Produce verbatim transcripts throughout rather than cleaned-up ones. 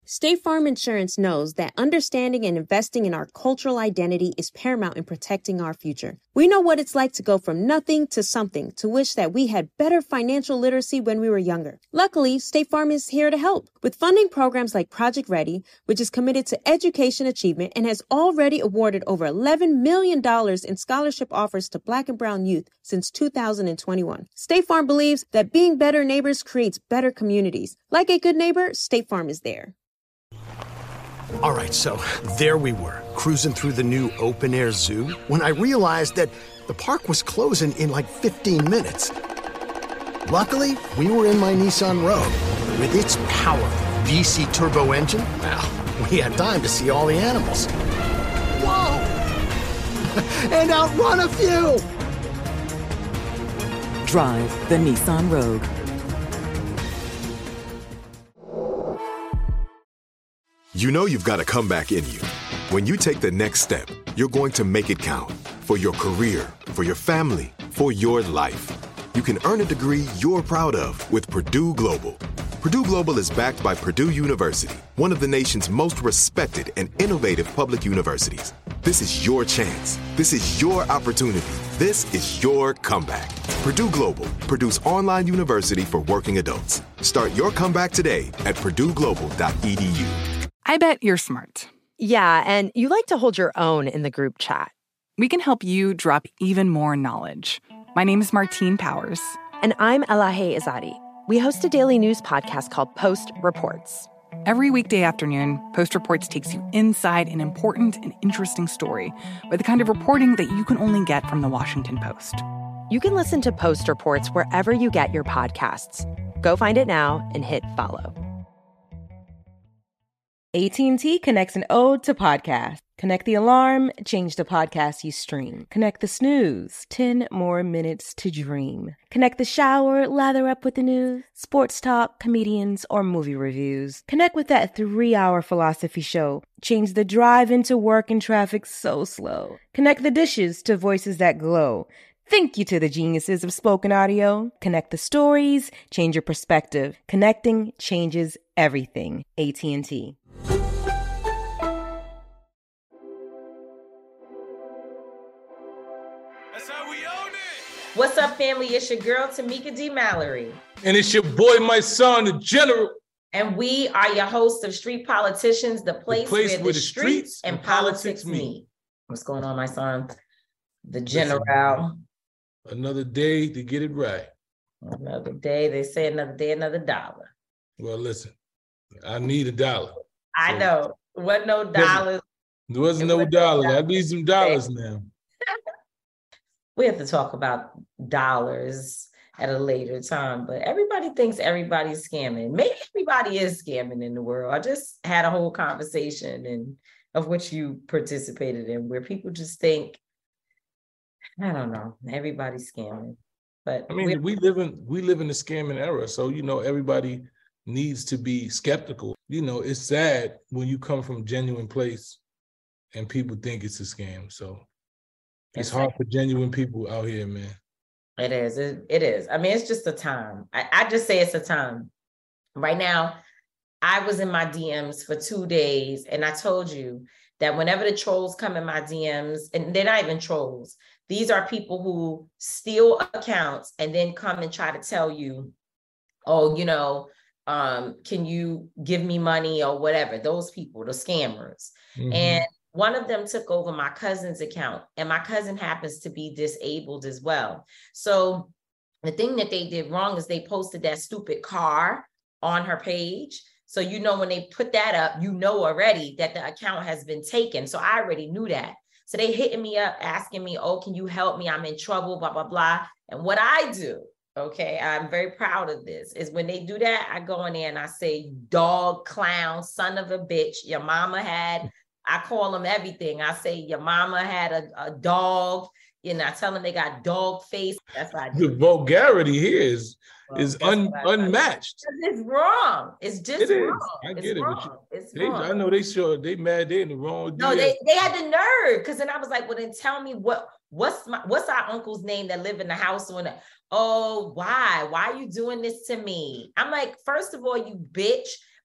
State Farm Insurance knows that understanding and investing in our cultural identity is paramount in protecting our future. We know what it's like to go from nothing to something, to wish that we had better financial literacy when we were younger. Luckily, State Farm is here to help with funding programs like Project Ready, which is committed to education achievement and has already awarded over eleven million dollars in scholarship offers to Black and brown youth since two thousand twenty-one. State Farm believes that being better neighbors creates better communities. Like a good neighbor, State Farm is there. All right, so there we were, cruising through the new open-air zoo, when I realized that the park was closing in like fifteen minutes. Luckily, we were in my Nissan Rogue. With its powerful V C turbo engine, well, we had time to see all the animals. Whoa! And outrun a few! Drive the Nissan Rogue. You know you've got a comeback in you. When you take the next step, you're going to make it count. For your career, for your family, for your life. You can earn a degree you're proud of with Purdue Global. Purdue Global is backed by Purdue University, one of the nation's most respected and innovative public universities. This is your chance. This is your opportunity. This is your comeback. Purdue Global, Purdue's online university for working adults. Start your comeback today at purdue global dot e d u. I bet you're smart. Yeah, and you like to hold your own in the group chat. We can help you drop even more knowledge. My name is Martine Powers. And I'm Elahe Izadi. We host a daily news podcast called Post Reports. Every weekday afternoon, Post Reports takes you inside an important and interesting story with the kind of reporting that you can only get from the Washington Post. You can listen to Post Reports wherever you get your podcasts. Go find it now and hit follow. A T and T connects an ode to podcast. Connect the alarm, change the podcast you stream. Connect the snooze, ten more minutes to dream. Connect the shower, lather up with the news, sports talk, comedians, or movie reviews. Connect with that three-hour philosophy show. Change the drive into work and traffic so slow. Connect the dishes to voices that glow. Thank you to the geniuses of spoken audio. Connect the stories, change your perspective. Connecting changes everything. A T and T. What's up, family? It's your girl, Tamika D. Mallory. And it's your boy, my son, the General. And we are your hosts of Street Politicians, the place, the place where, where the streets, streets and politics meet. meet. What's going on, my son? The General. Listen, another day to get it right. Another day. They say another day, another dollar. Well, listen, I need a dollar. I so, know. Wasn't no dollars. There wasn't no dollars. I need some dollars now. We have to talk about dollars at a later time, but everybody thinks everybody's scamming. Maybe everybody is scamming in the world. I just had a whole conversation and of which you participated in, where people just think, I don't know, everybody's scamming. But I mean, we live in we live in the scamming era, so you know everybody needs to be skeptical. You know, it's sad when you come from a genuine place and people think it's a scam. So. It's hard for genuine people out here, man. It is. It, it is. I mean, it's just a time. I, I just say it's a time. Right now, I was in my D Ms for two days, and I told you that whenever the trolls come in my D Ms, and they're not even trolls, these are people who steal accounts and then come and try to tell you, oh, you know, um, can you give me money or whatever? Those people, the scammers. Mm-hmm. And one of them took over my cousin's account, and my cousin happens to be disabled as well. So the thing that they did wrong is they posted that stupid car on her page. So, you know, when they put that up, you know already that the account has been taken. So I already knew that. So they hitting me up, asking me, oh, can you help me? I'm in trouble, blah, blah, blah. And what I do, okay, I'm very proud of this, is when they do that, I go in there and I say, dog, clown, son of a bitch, your mama had... I call them everything. I say, your mama had a, a dog, you know, I tell them they got dog face. That's what I do. The vulgarity here is, well, is un, unmatched. It's wrong. It's just it wrong. Is. I it's get it. Wrong. But you, it's they, wrong. I know they sure, they mad, they in the wrong. No, they, they had the nerve. Because then I was like, well, then tell me what, what's my, what's our uncle's name that live in the house? When, oh, why? Why are you doing this to me? I'm like, first of all, you bitch.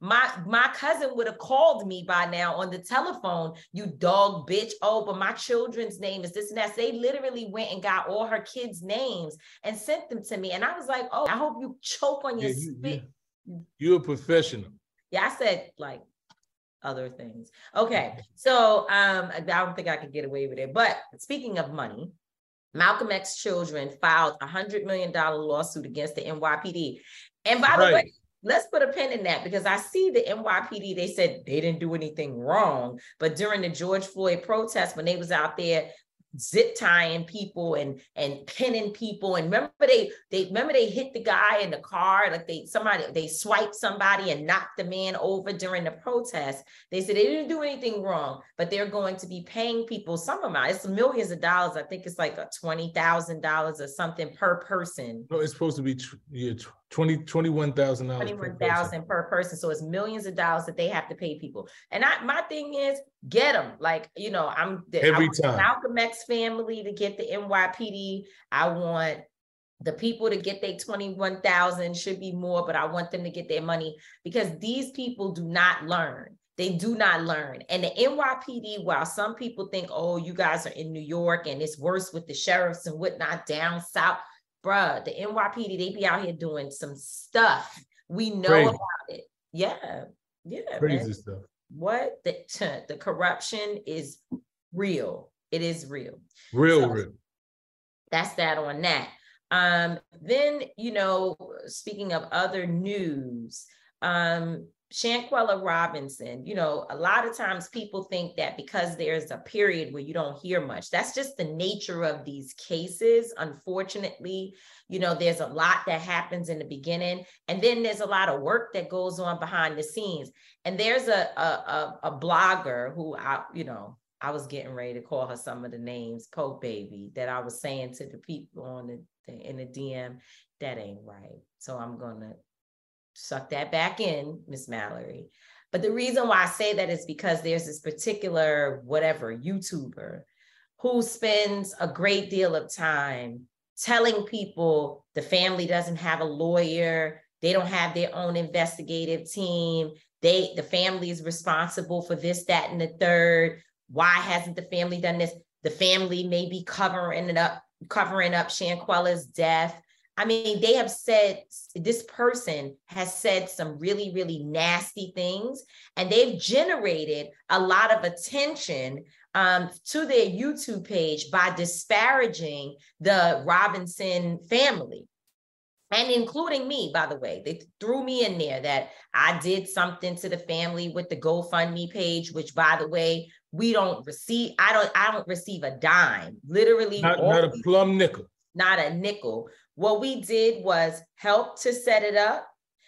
My my cousin would have called me by now on the telephone, you dog bitch. Oh, but my children's name is this and that. So they literally went and got all her kids' names and sent them to me. And I was like, oh, I hope you choke on your yeah, you, spit. Yeah. You're a professional. Yeah, I said like other things. Okay, so um, I don't think I could get away with it. But speaking of money, Malcolm X children filed a one hundred million dollars lawsuit against the N Y P D. And by right. the way, let's put a pin in that, because I see the N Y P D, they said they didn't do anything wrong. But during the George Floyd protest, when they was out there zip tying people and and pinning people, and remember they they remember they hit the guy in the car, like they somebody they swiped somebody and knocked the man over during the protest. They said they didn't do anything wrong, but they're going to be paying people some amount. It's millions of dollars. I think it's like a twenty thousand dollars or something per person. No, it's supposed to be yeah, twenty twenty-one thousand dollars. twenty-one thousand per person. So it's millions of dollars that they have to pay people. And I, my thing is, get them. Like, you know, I'm the, every I want time. Malcolm X family to get the N Y P D. I want the people to get their twenty-one thousand, should be more, but I want them to get their money, because these people do not learn. They do not learn. And the N Y P D, while some people think, oh, you guys are in New York and it's worse with the sheriffs and whatnot down south, bruh, the N Y P D, they be out here doing some stuff. We know Crazy. About it. Yeah. Yeah. Crazy man. stuff. What? The, the corruption is real. It is real. Real, so, real. That's that on that. Um, then, you know, speaking of other news, um, Shanquella Robinson, you know, a lot of times people think that because there's a period where you don't hear much, that's just the nature of these cases. Unfortunately, you know, there's a lot that happens in the beginning, and then there's a lot of work that goes on behind the scenes. And there's a, a, a, a blogger who, I, you know, I was getting ready to call her some of the names, Poke Baby, that I was saying to the people on the in the D M, that ain't right. So I'm going to suck that back in, Miss Mallory. But the reason why I say that is because there's this particular whatever YouTuber who spends a great deal of time telling people the family doesn't have a lawyer, they don't have their own investigative team, they the family is responsible for this, that, and the third. Why hasn't the family done this? The family may be covering it up, covering up Shanquella's death. I mean, they have said, this person has said some really, really nasty things, and they've generated a lot of attention um, to their YouTube page by disparaging the Robinson family. And including me, by the way. They threw me in there that I did something to the family with the GoFundMe page, which, by the way, we don't receive, I don't, I don't receive a dime, literally. Not, not a plum nickel. Not a nickel. What we did was help to set it up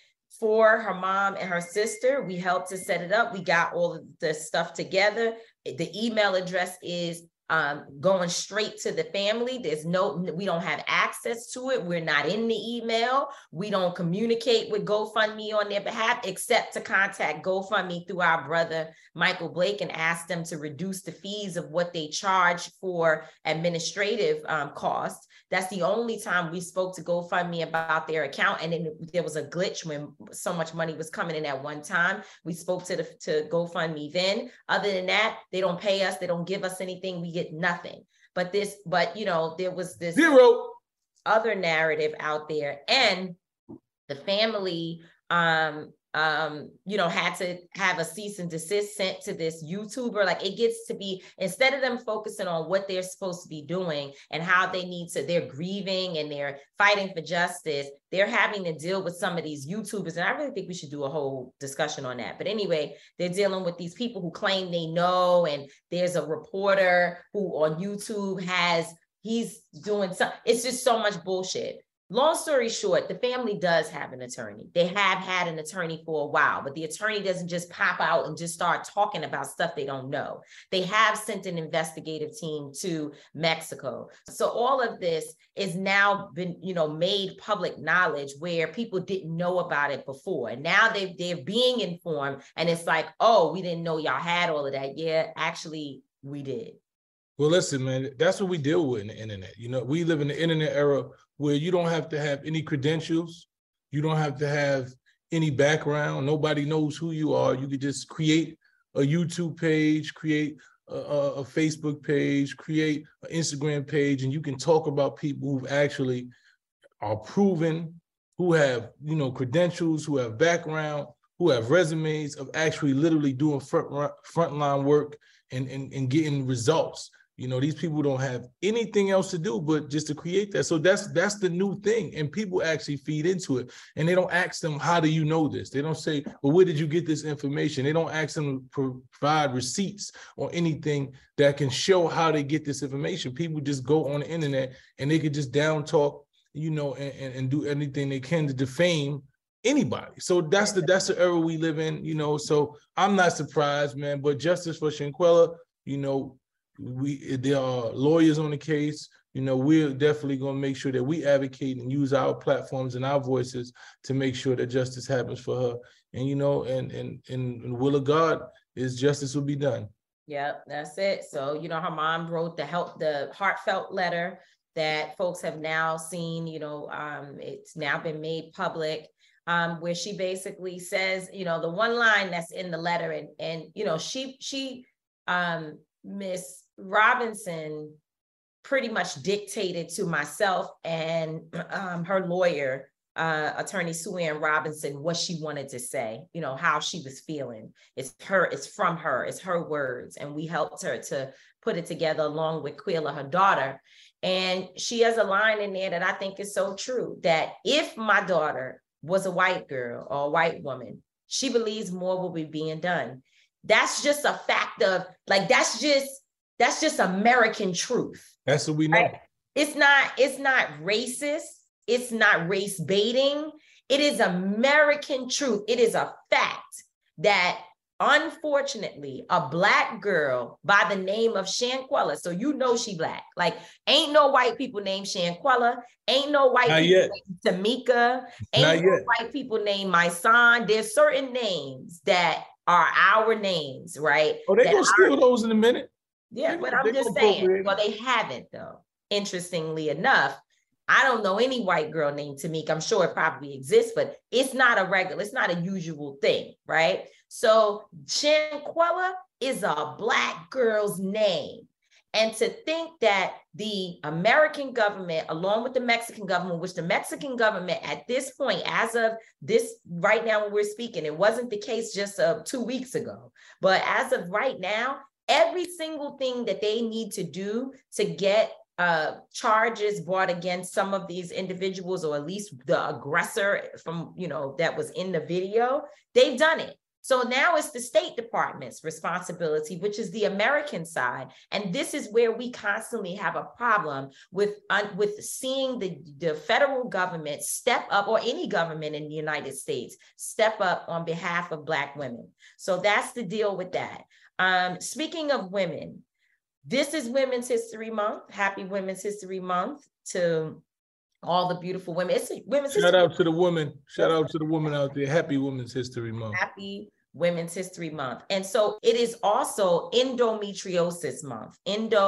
for her mom and her sister. We helped to set it up. We got all of the stuff together. The email address is um, going straight to the family. There's no, we don't have access to it. We're not in the email. We don't communicate with GoFundMe on their behalf, except to contact GoFundMe through our brother, Michael Blake, and ask them to reduce the fees of what they charge for administrative um, costs. That's the only time we spoke to GoFundMe about their account. And then there was a glitch when so much money was coming in at one time. We spoke to the to GoFundMe then. Other than that, they don't pay us. They don't give us anything. We get nothing. But this, but you know, there was this zero other narrative out there, and the family, um, um, you know, had to have a cease and desist sent to this YouTuber. Like, it gets to be, instead of them focusing on what they're supposed to be doing and how they need to, they're grieving and they're fighting for justice, they're having to deal with some of these YouTubers. And I really think we should do a whole discussion on that. But anyway, they're dealing with these people who claim they know, and there's a reporter who on YouTube has, he's doing some, it's just so much bullshit. Long story short, the family does have an attorney. They have had an attorney for a while, but the attorney doesn't just pop out and just start talking about stuff they don't know. They have sent an investigative team to Mexico. So all of this is now been, you know, made public knowledge where people didn't know about it before. And now they, they're being informed, and it's like, oh, we didn't know y'all had all of that. Yeah, actually, we did. Well, listen, man, that's what we deal with in the internet. You know, we live in the internet era where you don't have to have any credentials. You don't have to have any background. Nobody knows who you are. You could just create a YouTube page, create a, a, a Facebook page, create an Instagram page, and you can talk about people who've actually are proven, who have, you know, credentials, who have background, who have resumes of actually literally doing front frontline work and, and, and getting results. You know, these people don't have anything else to do but just to create that. So that's that's the new thing. And people actually feed into it. And they don't ask them, how do you know this? They don't say, well, where did you get this information? They don't ask them to provide receipts or anything that can show how they get this information. People just go on the internet and they could just down talk, you know, and, and, and do anything they can to defame anybody. So that's the that's the era we live in, you know. So I'm not surprised, man. But justice for Shanquella, you know, we there are lawyers on the case. You know, we're definitely going to make sure that we advocate and use our platforms and our voices to make sure that justice happens for her. And, you know, and and and, and will of God is justice will be done. Yep, that's it. So, you know, her mom wrote the help, the heartfelt letter that folks have now seen. You know, um, it's now been made public. Um, where she basically says, you know, the one line that's in the letter, and and you know, she she um, Miss Robinson pretty much dictated to myself and um, her lawyer, uh, attorney Sue Ann Robinson, what she wanted to say, you know, how she was feeling. It's her, it's from her, it's her words. And we helped her to put it together along with Quilla, her daughter. And she has a line in there that I think is so true, that if my daughter was a white girl or a white woman, she believes more will be being done. That's just a fact of, like, that's just, that's just American truth. That's what we know. Right? It's not, it's not racist. It's not race baiting. It is American truth. It is a fact that, unfortunately, a Black girl by the name of Shanquella, so you know she Black, like ain't no white people named Shanquella, ain't no white Not people yet. named Tamika, ain't Not no yet. white people named Myson. There's certain names that are our names, right? Oh, they That gonna steal our- those in a minute. Yeah, They but gonna- I'm they just gonna saying, appropriate well, they haven't though. Interestingly enough, I don't know any white girl named Tamika. I'm sure it probably exists, but it's not a regular, it's not a usual thing, right? So Shanquella is a Black girl's name. And to think that the American government, along with the Mexican government, which the Mexican government at this point, as of this right now when we're speaking, it wasn't the case just uh, two weeks ago, but as of right now, every single thing that they need to do to get uh, charges brought against some of these individuals, or at least the aggressor from, you know, that was in the video, they've done it. So now it's the State Department's responsibility, which is the American side. And this is where we constantly have a problem with, uh, with seeing the, the federal government step up, or any government in the United States, step up on behalf of Black women. So that's the deal with that. Um, speaking of women, this is Women's History Month. Happy Women's History Month to all the beautiful women. It's Women's Shout History out to the women. Shout out to the women out there. Happy Women's History Month. Happy Women's History Month. And so it is also Endometriosis Month,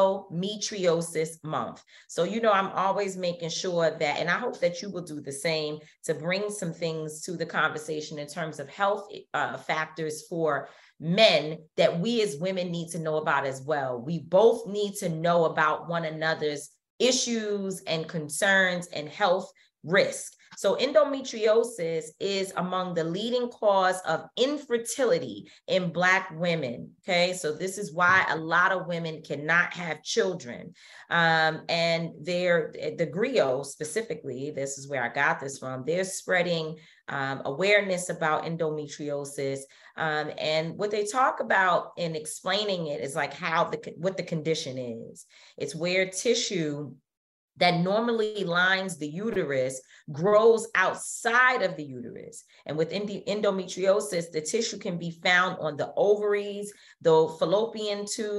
Endometriosis Month. So, you know, I'm always making sure that, and I hope that you will do the same, to bring some things to the conversation in terms of health uh, factors for men that we as women need to know about as well. We both need to know about one another's issues and concerns and health risk. So endometriosis is among the leading cause of infertility in Black women. Okay, so this is why a lot of women cannot have children. Um, and they're, the Griot specifically, this is where I got this from, they're spreading um, awareness about endometriosis. Um, and what they talk about in explaining it is like how the, what the condition is. It's where tissue that normally lines the uterus grows outside of the uterus. And with endometriosis, the tissue can be found on the ovaries, the fallopian tubes,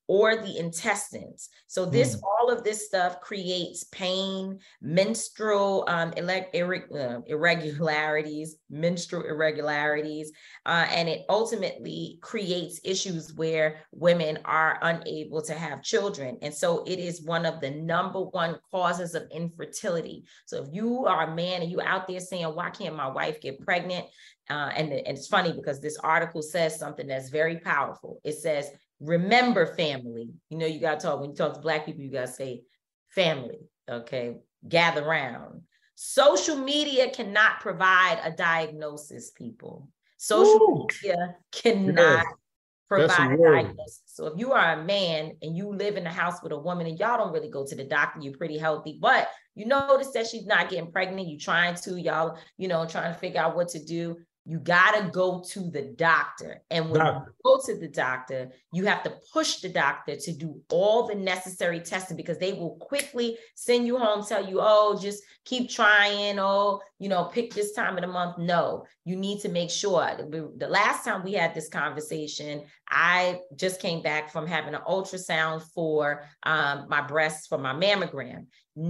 or the intestines. So this, Mm. all of this stuff creates pain, menstrual um, irre- irre- uh, irregularities, menstrual irregularities, uh, and it ultimately creates issues where women are unable to have children. And so it is one of the number one causes of infertility. So if you are a man and you're out there saying, why can't my wife get pregnant? Uh, and, and it's funny because this article says something that's very powerful. It says, remember family. You know, you got to talk, when you talk to Black people, you got to say family, okay? Gather round. Social media cannot provide a diagnosis, people. Social Ooh. media cannot Yes. provide a a word. diagnosis. So if you are a man and you live in a house with a woman and y'all don't really go to the doctor, you're pretty healthy, but you notice that she's not getting pregnant, you trying to, y'all, you know, trying to figure out what to do. You got to go to the doctor. And when Doctor. you go to the doctor, you have to push the doctor to do all the necessary testing, because they will quickly send you home, tell you, oh, just keep trying. Oh, you know, pick this time of the month. No, you need to make sure. The last time we had this conversation, I just came back from having an ultrasound for um, my breasts for my mammogram.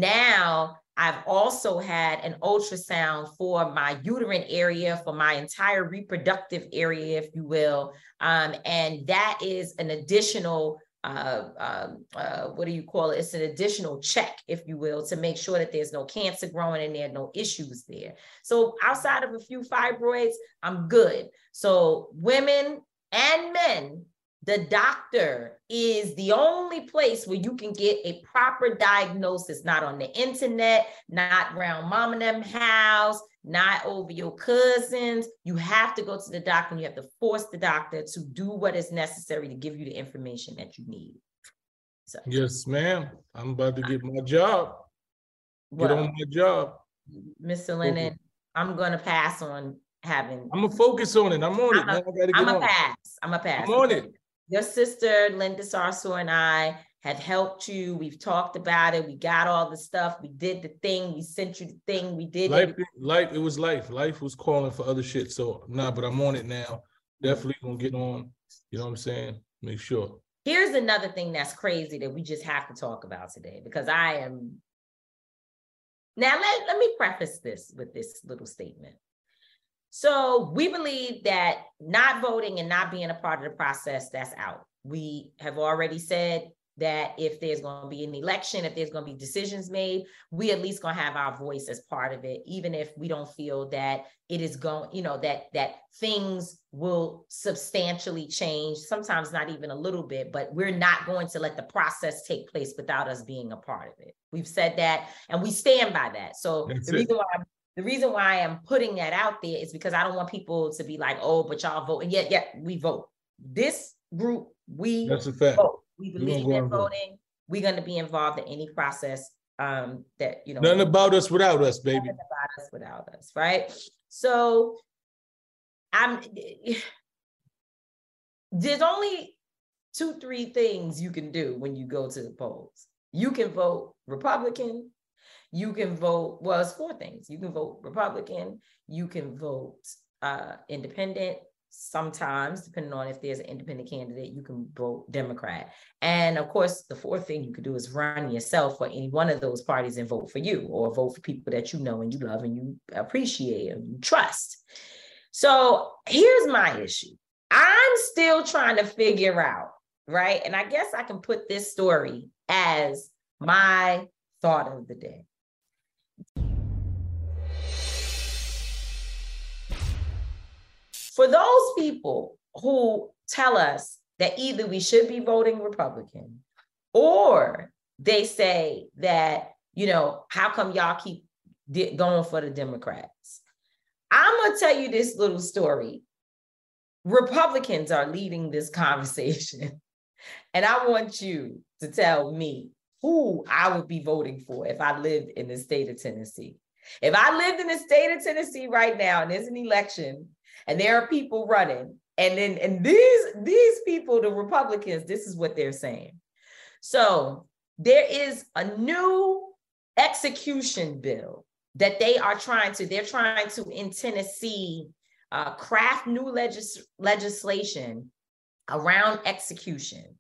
Now, I've also had an ultrasound for my uterine area, for my entire reproductive area, if you will. Um, and that is an additional, uh, um, uh, what do you call it? It's an additional check, if you will, to make sure that there's no cancer growing in there, no issues there. So outside of a few fibroids, I'm good. So women and men, the doctor is the only place where you can get a proper diagnosis, not on the internet, not around mom and them house, not over your cousins. You have to go to the doctor, and you have to force the doctor to do what is necessary to give you the information that you need. So, yes, ma'am. I'm about to get my job. Get well, on my job. Mister Lennon, I'm going to pass on having. I'm going to focus on it. I'm on it. I'm Now a, I gotta I'm get a on. pass. I'm a pass. I'm on it. Your sister, Linda Sarsour, and I have helped you. We've talked about it. We got all the stuff. We did the thing. We sent you the thing. We did Life, it. life, it was life. Life was calling for other shit. So, nah, but I'm on it now. Definitely going to get on. You know what I'm saying? Make sure. Here's another thing that's crazy that we just have to talk about today, because I am. Now, let, let me preface this with this little statement. So we believe that not voting and not being a part of the process, that's out. We have already said that if there's going to be an election, if there's going to be decisions made, we at least going to have our voice as part of it, even if we don't feel that it is going, you know, that that things will substantially change, sometimes not even a little bit, but we're not going to let the process take place without us being a part of it. We've said that, and we stand by that. So That's the it. reason why I'm The reason why I'm putting that out there is because I don't want people to be like, oh, but y'all vote. And yet, yet we vote. This group, we That's a fact. vote. We We're gonna believe go in and vote. voting. We're going to be involved in any process um, that, you know. Nothing about us without us, baby. Nothing about us without us, right? So I'm, there's only two, three things you can do when you go to the polls. You can vote Republican. You can vote, well, it's four things. You can vote Republican, you can vote uh, independent, sometimes, depending on if there's an independent candidate, you can vote Democrat. And of course, the fourth thing you could do is run yourself for any one of those parties and vote for you, or vote for people that you know and you love and you appreciate and you trust. So here's my issue. I'm still trying to figure out, right? And I guess I can put this story as my thought of the day. For those people who tell us that either we should be voting Republican, or they say that, you know, how come y'all keep going for the Democrats? I'm going to tell you this little story. Republicans are leading this conversation. And I want you to tell me who I would be voting for if I lived in the state of Tennessee. If I lived in the state of Tennessee right now and there's an election and there are people running, and then and these, these people, the Republicans, this is what they're saying. So there is a new execution bill that they are trying to, they're trying to, in Tennessee, uh, craft new legis- legislation around executions.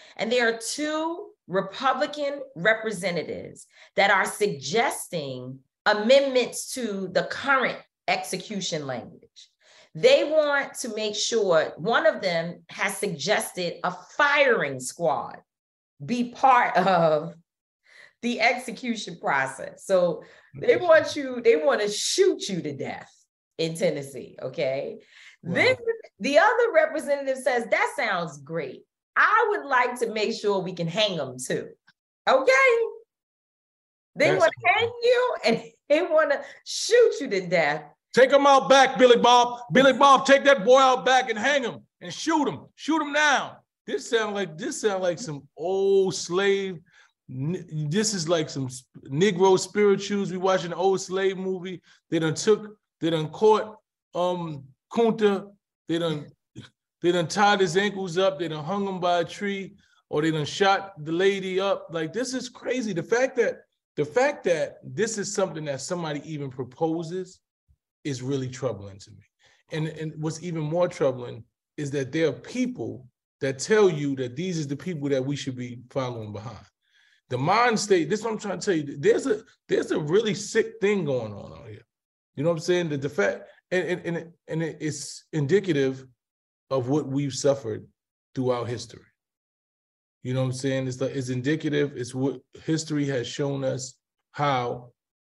And there are two Republican representatives that are suggesting amendments to the current execution language. They want to make sure, one of them has suggested a firing squad be part of the execution process. So they want you, they want to shoot you to death in Tennessee, okay? Wow. Then the other representative says, that sounds great. I would like to make sure we can hang them too, okay? They want to hang you and they want to shoot you to death. Take him out back, Billy Bob. Billy Bob, take that boy out back and hang him and shoot him. Shoot him down. This sound like this sound like some old slave. This is like some Negro spirituals. We watching an old slave movie. They done took, they done caught um Kunta. They done they done tied his ankles up. They done hung him by a tree, or they done shot the lady up. Like, this is crazy. The fact that the fact that this is something that somebody even proposes is really troubling to me. And, and what's even more troubling is that there are people that tell you that these are the people that we should be following behind. The mind state, this is what I'm trying to tell you, there's a there's a really sick thing going on out here. You know what I'm saying? The, the fact, and, and, and, it, and it's indicative of what we've suffered throughout history. You know what I'm saying? It's, like, it's indicative, it's what history has shown us, how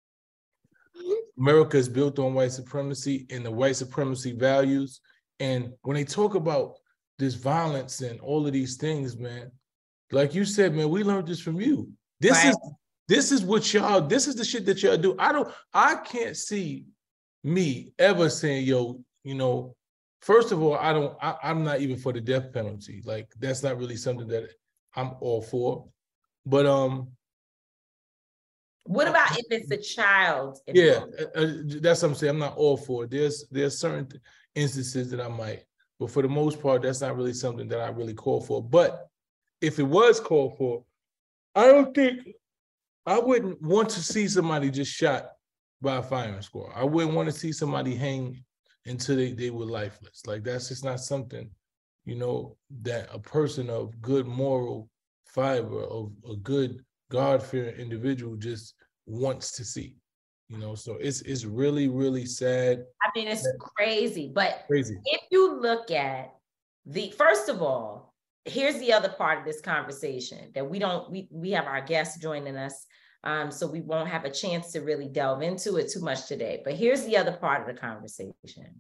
America is built on white supremacy and the white supremacy values. And when they talk about this violence and all of these things, man, like you said, man, we learned this from you. This right. is this is what y'all, this is the shit that y'all do. I don't, I can't see me ever saying, yo, you know, first of all, I don't, I, I'm not even for the death penalty. Like, that's not really something that I'm all for. But um, what about if it's a child? Yeah, uh, that's what I'm saying. I'm not all for it. There's there's certain instances that I might, but for the most part, that's not really something that I really call for. But if it was called for, I don't think, I wouldn't want to see somebody just shot by a firing squad. I wouldn't want to see somebody hang until they, they were lifeless. Like, that's just not something, you know, that a person of good moral fiber, of a good God-fearing individual just wants to see, you know? So it's it's really, really sad. I mean, it's crazy, but crazy. If you look at the, first of all, here's the other part of this conversation that we don't, we, we have our guests joining us, um, so we won't have a chance to really delve into it too much today, but here's the other part of the conversation.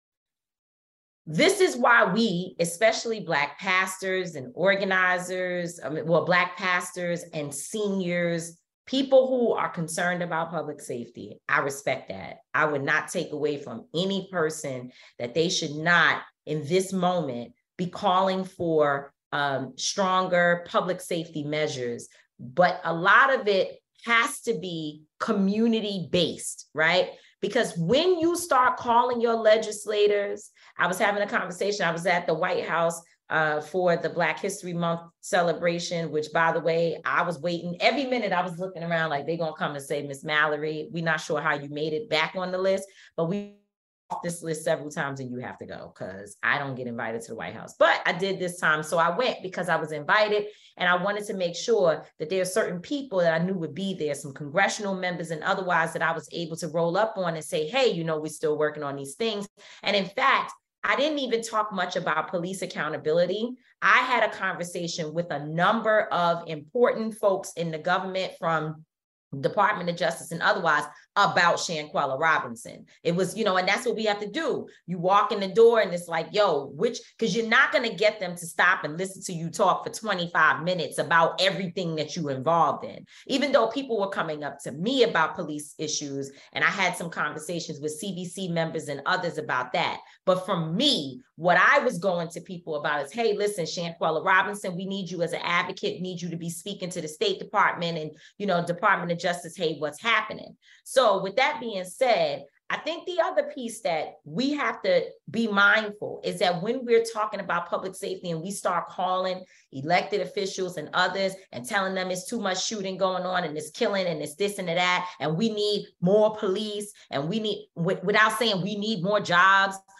This is why we, especially Black pastors and organizers, I mean, well, Black pastors and seniors, people who are concerned about public safety, I respect that. I would not take away from any person that they should not, in this moment, be calling for um, stronger public safety measures. But a lot of it has to be community-based, right? Because when you start calling your legislators, I was having a conversation, I was at the White House uh, for the Black History Month celebration, which, by the way, I was waiting every minute. I was looking around like they're going to come and say, Miss Mallory, we're not sure how you made it back on the list, but we off this list several times and you have to go because I don't get invited to the White House. But I did this time. So I went because I was invited and I wanted to make sure that there are certain people that I knew would be there, some congressional members and otherwise, that I was able to roll up on and say, hey, you know, we're still working on these things. And in fact, I didn't even talk much about police accountability. I had a conversation with a number of important folks in the government, from Department of Justice and otherwise, about Shanquella Robinson. It was, you know, and that's what we have to do. You walk in the door and it's like, yo, which, because you're not going to get them to stop and listen to you talk for twenty-five minutes about everything that you're involved in. Even though people were coming up to me about police issues, and I had some conversations with C B C members and others about that. But from me, what I was going to people about is, hey, listen, Shanquella Robinson, we need you as an advocate, need you to be speaking to the State Department and, you know, Department of Justice, hey, what's happening? So with that being said, I think the other piece that we have to be mindful is that when we're talking about public safety and we start calling elected officials and others and telling them it's too much shooting going on and it's killing and it's this and that, and we need more police and we need, w- without saying we need more jobs,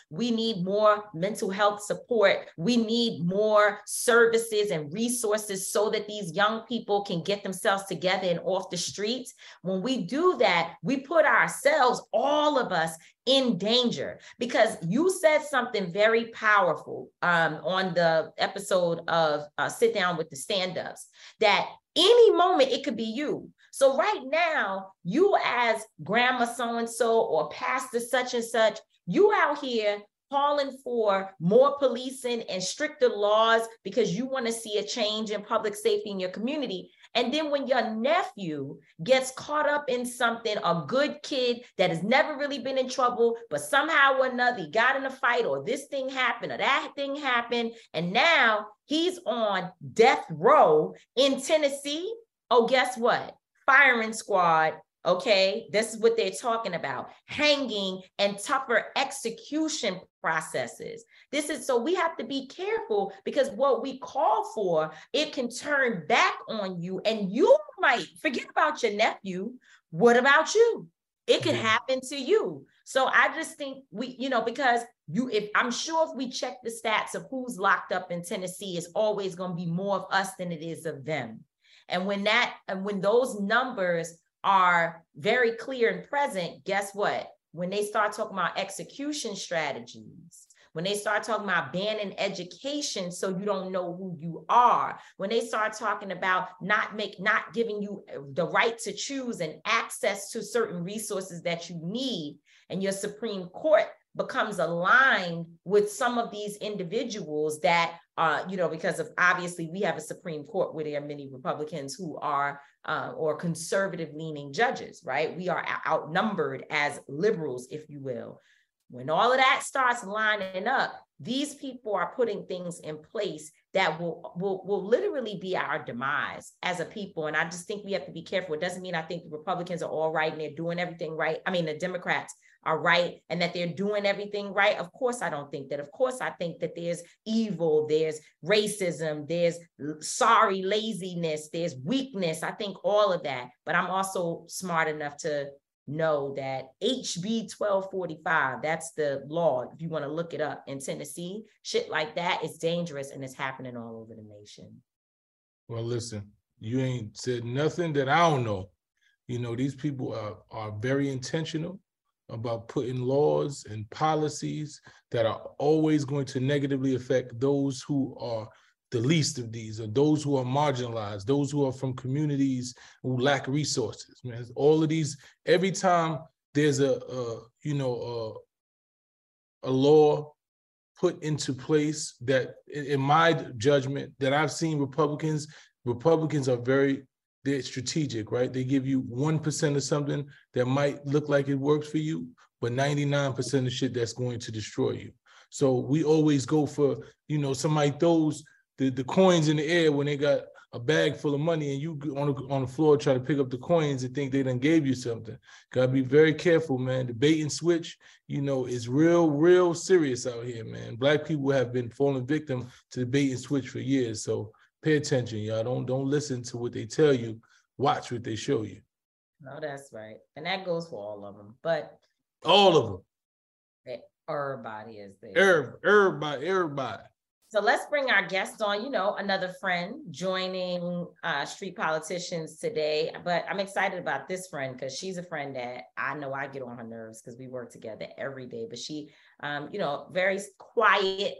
We need more mental health support. We need more services and resources so that these young people can get themselves together and off the streets. When we do that, we put ourselves, all of us, in danger, because you said something very powerful um, on the episode of uh, Sit Down with the Stand-Ups, that any moment it could be you. So right now, you as grandma so-and-so or pastor such and such, you out here calling for more policing and stricter laws because you want to see a change in public safety in your community. And then when your nephew gets caught up in something, a good kid that has never really been in trouble, but somehow or another he got in a fight, or this thing happened or that thing happened, and now he's on death row in Tennessee. Oh, guess what? Firing squad. Okay, this is what they're talking about, hanging and tougher execution processes. This is, so we have to be careful, because what we call for, it can turn back on you, and you might forget about your nephew. What about you? It could happen to you. So I just think we, you know, because you, if I'm sure if we check the stats of who's locked up in Tennessee, it's always going to be more of us than it is of them. And when that, and when those numbers are very clear and present, guess what? When they start talking about execution strategies, when they start talking about banning education so you don't know who you are, when they start talking about not make not giving you the right to choose and access to certain resources that you need, and your Supreme Court becomes aligned with some of these individuals that, uh, you know, because of obviously we have a Supreme Court where there are many Republicans who are uh, or conservative leaning judges, right? We are outnumbered as liberals, if you will. When all of that starts lining up, these people are putting things in place that will, will, will literally be our demise as a people. And I just think we have to be careful. It doesn't mean I think the Republicans are all right and they're doing everything right. I mean, the Democrats are right and that they're doing everything right. Of course, I don't think that. Of course, I think that there's evil, there's racism, there's sorry laziness, there's weakness. I think all of that. But I'm also smart enough to know that H B twelve forty-five, that's the law. If you want to look it up in Tennessee, shit like that is dangerous, and it's happening all over the nation. Well, listen, you ain't said nothing that I don't know. You know, these people are, are very intentional about putting laws and policies that are always going to negatively affect those who are the least of these, or those who are marginalized, those who are from communities who lack resources. Man, all of these, every time there's a, a you know, a, a law put into place that, in my judgment, that I've seen Republicans, Republicans are very, they're strategic, right? They give you one percent of something that might look like it works for you, but ninety-nine percent of shit that's going to destroy you. So we always go for, you know, somebody throws the, the coins in the air when they got a bag full of money, and you on the, on the floor try to pick up the coins and think they done gave you something. Gotta be very careful, man. The bait and switch, you know, is real, real serious out here, man. Black people have been falling victim to the bait and switch for years. So pay attention, y'all. Don't, don't listen to what they tell you. Watch what they show you. No, that's right. And that goes for all of them. But all of them. Everybody is there. Everybody, everybody, everybody. So let's bring our guest on, you know, another friend joining uh, Street Politicians today. But I'm excited about this friend because she's a friend that I know I get on her nerves because we work together every day. But she, um, you know, very quiet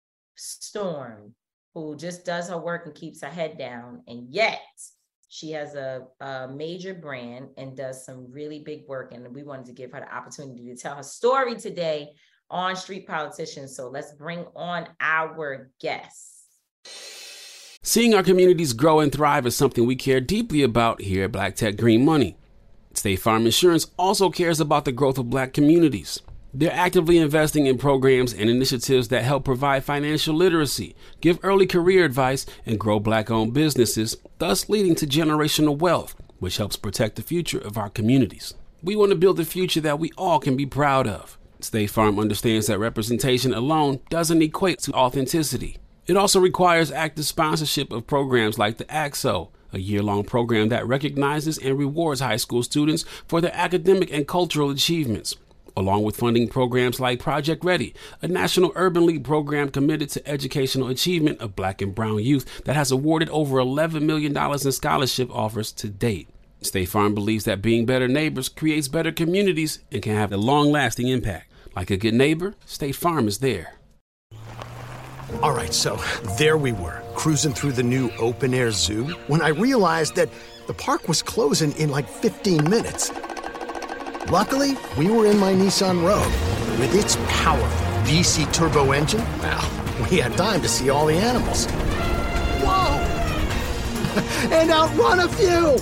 storm who just does her work and keeps her head down. And yet she has a, a major brand and does some really big work. And we wanted to give her the opportunity to tell her story today on Street Politicians. So let's bring on our guests. Seeing our communities grow and thrive is something we care deeply about here at Black Tech Green Money. State Farm Insurance also cares about the growth of Black communities. They're actively investing in programs and initiatives that help provide financial literacy, give early career advice, and grow Black-owned businesses, thus leading to generational wealth, which helps protect the future of our communities. We want to build a future that we all can be proud of. State Farm understands that representation alone doesn't equate to authenticity. It also requires active sponsorship of programs like the A X O, a year-long program that recognizes and rewards high school students for their academic and cultural achievements. along with funding programs like Project Ready, a National Urban League program committed to educational achievement of Black and brown youth that has awarded over eleven million dollars in scholarship offers to date. State Farm believes that being better neighbors creates better communities and can have a long-lasting impact. Like a good neighbor, State Farm is there. All right, so there we were, cruising through the new open-air zoo, when I realized that the park was closing in like fifteen minutes. Luckily, we were in my Nissan Rogue. With its powerful V C turbo engine, well, we had time to see all the animals. Whoa! And outrun a few!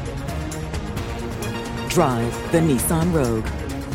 Drive the Nissan Rogue.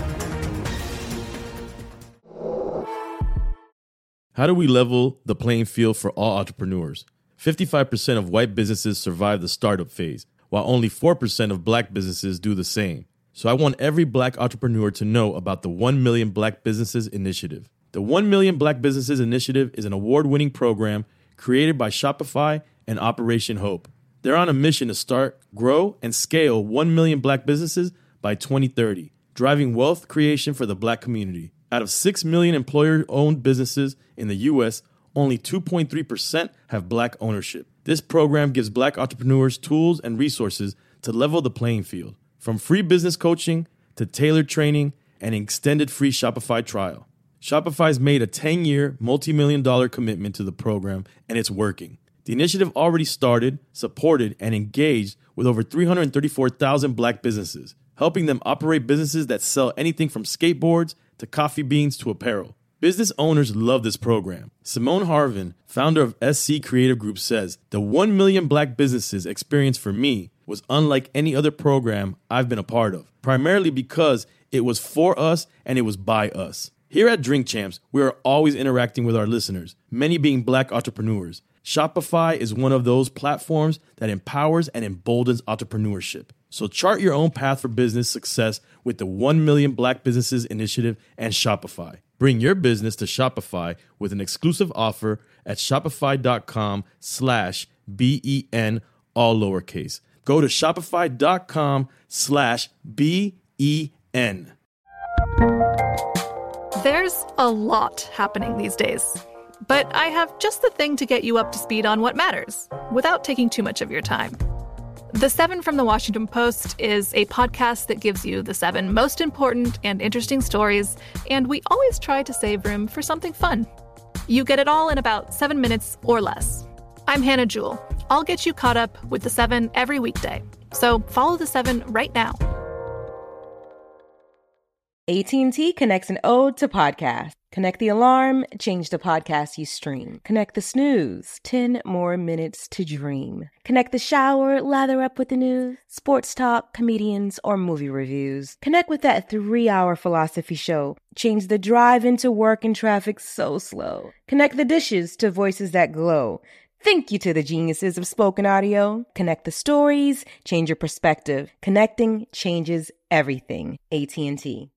How do we level the playing field for all entrepreneurs? fifty-five percent of white businesses survive the startup phase, while only four percent of Black businesses do the same. So I want every Black entrepreneur to know about the one million Black Businesses Initiative. The one million Black Businesses Initiative is an award-winning program created by Shopify and Operation Hope. They're on a mission to start, grow, and scale one million Black businesses by twenty thirty, driving wealth creation for the Black community. Out of six million employer-owned businesses in the U S, only two point three percent have Black ownership. This program gives Black entrepreneurs tools and resources to level the playing field, from free business coaching to tailored training and an extended free Shopify trial. Shopify's made a ten-year, multi-million dollar commitment to the program, and it's working. The initiative already started, supported, and engaged with over three hundred thirty-four thousand Black businesses, helping them operate businesses that sell anything from skateboards to coffee beans to apparel. Business owners love this program. Simone Harvin, founder of S C Creative Group, says, "The one million Black businesses experience for me was unlike any other program I've been a part of, primarily because it was for us and it was by us." Here at Drink Champs, we are always interacting with our listeners, many being Black entrepreneurs. Shopify is one of those platforms that empowers and emboldens entrepreneurship. So chart your own path for business success with the one million Black Businesses Initiative and Shopify. Bring your business to Shopify with an exclusive offer at shopify.com slash B-E-N, all lowercase. Go to shopify.com slash B-E-N. There's a lot happening these days, but I have just the thing to get you up to speed on what matters without taking too much of your time. The Seven from the Washington Post is a podcast that gives you the seven most important and interesting stories, and we always try to save room for something fun. You get it all in about seven minutes or less. I'm Hannah Jewell. I'll get you caught up with the seven every weekday. So follow the seven right now. A T and T connects an ode to podcasts. Connect the alarm, change the podcast you stream. Connect the snooze, ten more minutes to dream. Connect the shower, lather up with the news, sports talk, comedians, or movie reviews. Connect with that three-hour philosophy show. Change the drive into work and traffic so slow. Connect the dishes to voices that glow. Thank you to the geniuses of spoken audio. Connect the stories, change your perspective. Connecting changes everything. A T and T.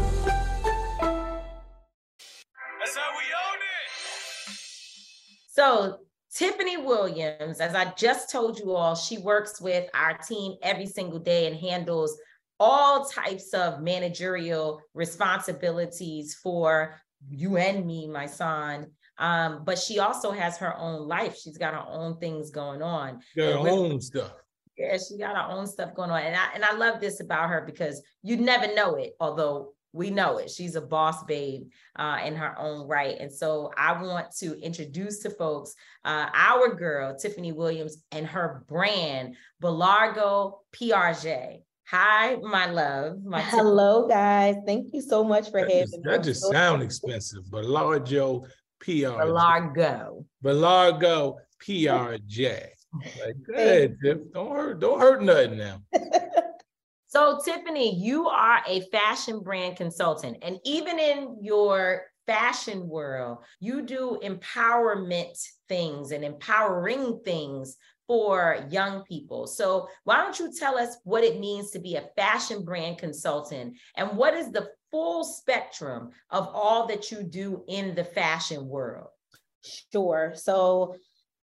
So Tiffany Williams, as I just told you all, she works with our team every single day and handles all types of managerial responsibilities for you and me, my son. Um, but she also has her own life. She's got her own things going on. Got her own stuff. Yeah, she got her own stuff going on. And I, and I love this about her because you never know it, although we know it. She's a boss babe uh, in her own right. And so I want to introduce to folks uh, our girl, Tiffany Williams, and her brand, Belargo P R J. Hi, my love. My Hello, guys. Thank you so much for that having just, me. That just sounds expensive. Belargo P R J. Belargo. Belargo P R J. Like, go ahead, Tiff. Don't hurt, don't hurt nothing now. So, Tiffany, you are a fashion brand consultant, and even in your fashion world, you do empowerment things and empowering things for young people. So why don't you tell us what it means to be a fashion brand consultant, and what is the full spectrum of all that you do in the fashion world? Sure. So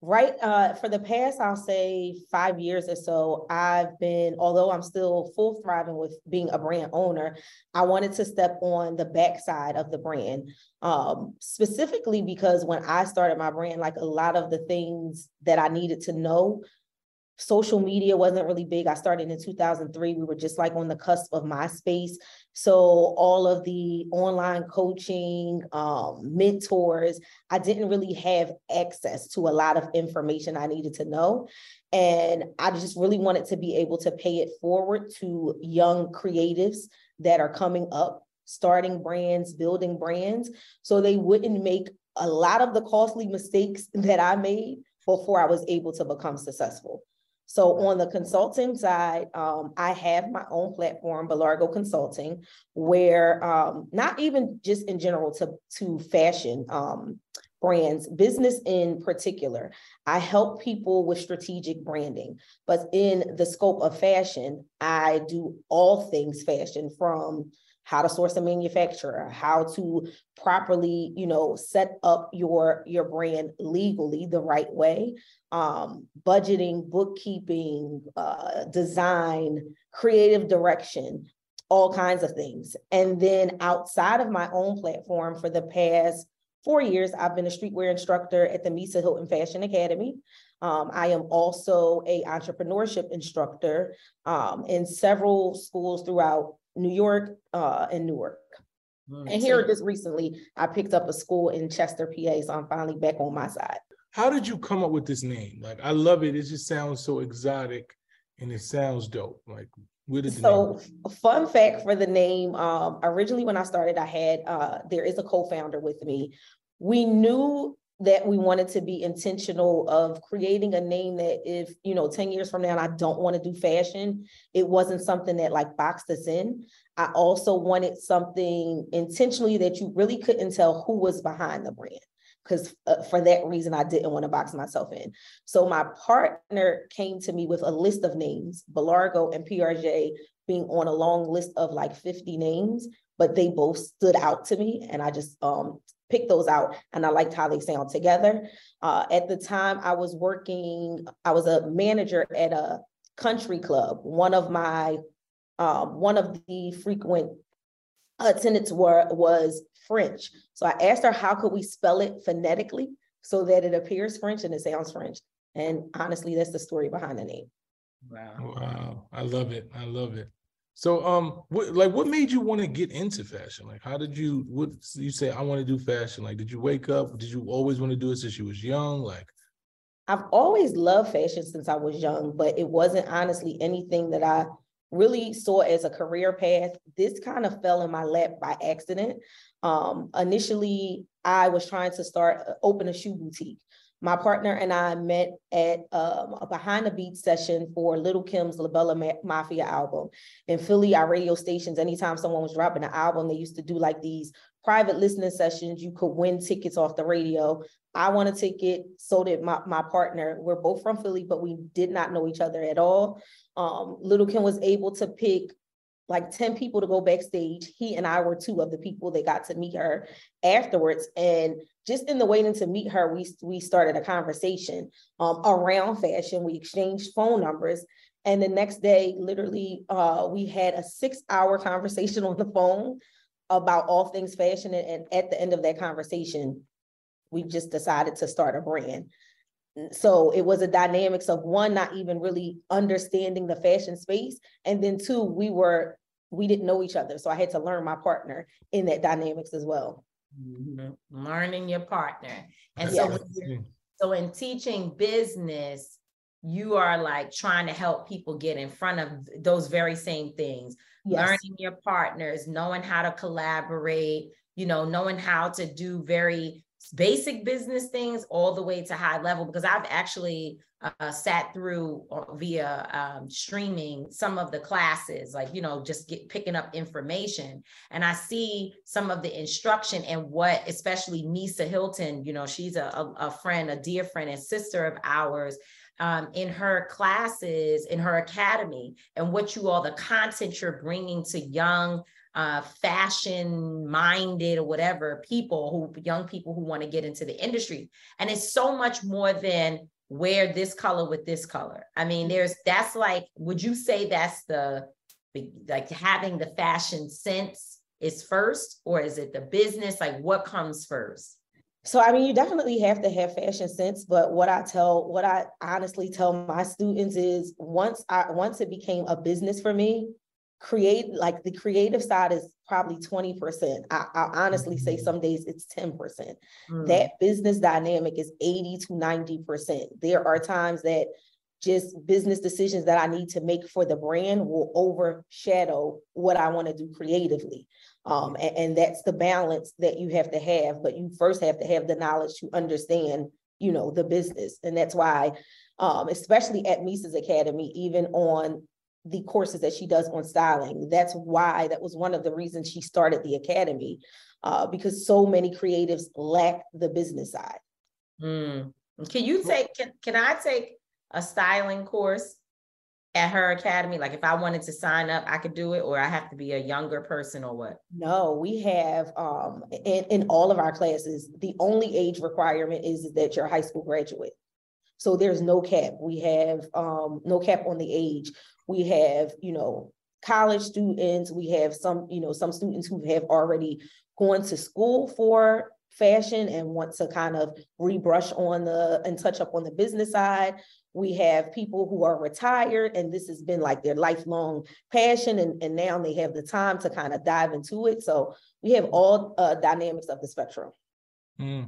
Right. Uh, for the past, I'll say five years or so, I've been, although I'm still full thriving with being a brand owner, I wanted to step on the backside of the brand, um, specifically because when I started my brand, like a lot of the things that I needed to know, social media wasn't really big. I started in two thousand three. We were just like on the cusp of MySpace. So all of the online coaching, um, mentors, I didn't really have access to a lot of information I needed to know. And I just really wanted to be able to pay it forward to young creatives that are coming up, starting brands, building brands, so they wouldn't make a lot of the costly mistakes that I made before I was able to become successful. So on the consulting side, um, I have my own platform, Belargo Consulting, where um, not even just in general to, to fashion um, brands, business in particular, I help people with strategic branding. But in the scope of fashion, I do all things fashion, from how to source a manufacturer, how to properly, you know, set up your, your brand legally the right way, um, budgeting, bookkeeping, uh, design, creative direction, all kinds of things. And then outside of my own platform, for the past four years, I've been a streetwear instructor at the Misa Hilton Fashion Academy. Um, I am also an entrepreneurship instructor um, in several schools throughout New York uh, and Newark. Mm-hmm. And here just recently, I picked up a school in Chester, P A, so I'm finally back on my side. How did you come up with this name? Like, I love it. It just sounds so exotic and it sounds dope. Like, where did the so, name? Fun fact for the name, um, originally when I started, I had, uh, there is a co-founder with me. We knew that we wanted to be intentional of creating a name that if, you know, ten years from now, and I don't want to do fashion, it wasn't something that like boxed us in. I also wanted something intentionally that you really couldn't tell who was behind the brand, because uh, for that reason, I didn't want to box myself in. So my partner came to me with a list of names, Belargo and P R J being on a long list of like fifty names, but they both stood out to me. And I just um, picked those out and I liked how they sound together. Uh, at the time I was working, I was a manager at a country club. One of my, um, one of the frequent attendants were, was French. So I asked her, how could we spell it phonetically so that it appears French and it sounds French? And honestly, that's the story behind the name. Wow. Wow. I love it. I love it. So, um, what, like, what made you want to get into fashion? Like, how did you, what you say, I want to do fashion? Like, did you wake up? Did you always want to do it since you was young? Like, I've always loved fashion since I was young, but it wasn't honestly anything that I really saw as a career path. This kind of fell in my lap by accident. Um, initially, I was trying to start, open a shoe boutique. My partner and I met at um, a Behind the Beat session for Little Kim's La Bella Mafia album. In Philly, our radio stations, anytime someone was dropping an album, they used to do like these private listening sessions. You could win tickets off the radio. I won a ticket, so did my, my partner. We're both from Philly, but we did not know each other at all. Um, Little Kim was able to pick like ten people to go backstage. He and I were two of the people that got to meet her afterwards. And just in the waiting to meet her, we, we started a conversation um, around fashion. We exchanged phone numbers. And the next day, literally, uh, we had a six hour conversation on the phone about all things fashion. And at the end of that conversation, we just decided to start a brand. So it was a dynamics of one, not even really understanding the fashion space. And then two, we were, we didn't know each other. So I had to learn my partner in that dynamics as well. Mm-hmm. Learning your partner. And so, yes. when so in teaching business, you are like trying to help people get in front of those very same things. Yes. Learning your partners, knowing how to collaborate, you know, knowing how to do very basic business things all the way to high level, because I've actually uh, sat through via um, streaming some of the classes, like, you know, just get picking up information. And I see some of the instruction and what, especially Misa Hilton, you know, she's a, a, a friend, a dear friend and sister of ours, um, in her classes, in her academy, and what you all, the content you're bringing to young uh, fashion minded or whatever people who, young people who want to get into the industry. And it's so much more than wear this color with this color. I mean, there's, that's like, would you say that's the, like having the fashion sense is first, or is it the business? Like what comes first? So, I mean, you definitely have to have fashion sense, but what I tell, what I honestly tell my students is once I, once it became a business for me, create, like the creative side is probably twenty percent. I, I honestly say some days it's ten percent. Mm. That business dynamic is eighty to ninety percent. There are times that just business decisions that I need to make for the brand will overshadow what I want to do creatively. Um, and, and that's the balance that you have to have, but you first have to have the knowledge to understand, you know, the business. And that's why, um, especially at Misa's Academy, even on the courses that she does on styling, that's why, that was one of the reasons she started the Academy, uh, because so many creatives lack the business side. Mm. Can you take, can, can I take a styling course at her academy? Like if I wanted to sign up, I could do it, or I have to be a younger person or what? No, we have, um, in, in all of our classes, the only age requirement is that you're a high school graduate. So there's no cap. We have um, no cap on the age. We have, you know, college students. We have some, you know, some students who have already gone to school for fashion and want to kind of rebrush on the and touch up on the business side. We have people who are retired and this has been like their lifelong passion, and, and now they have the time to kind of dive into it. So we have all uh, dynamics of the spectrum. Mm.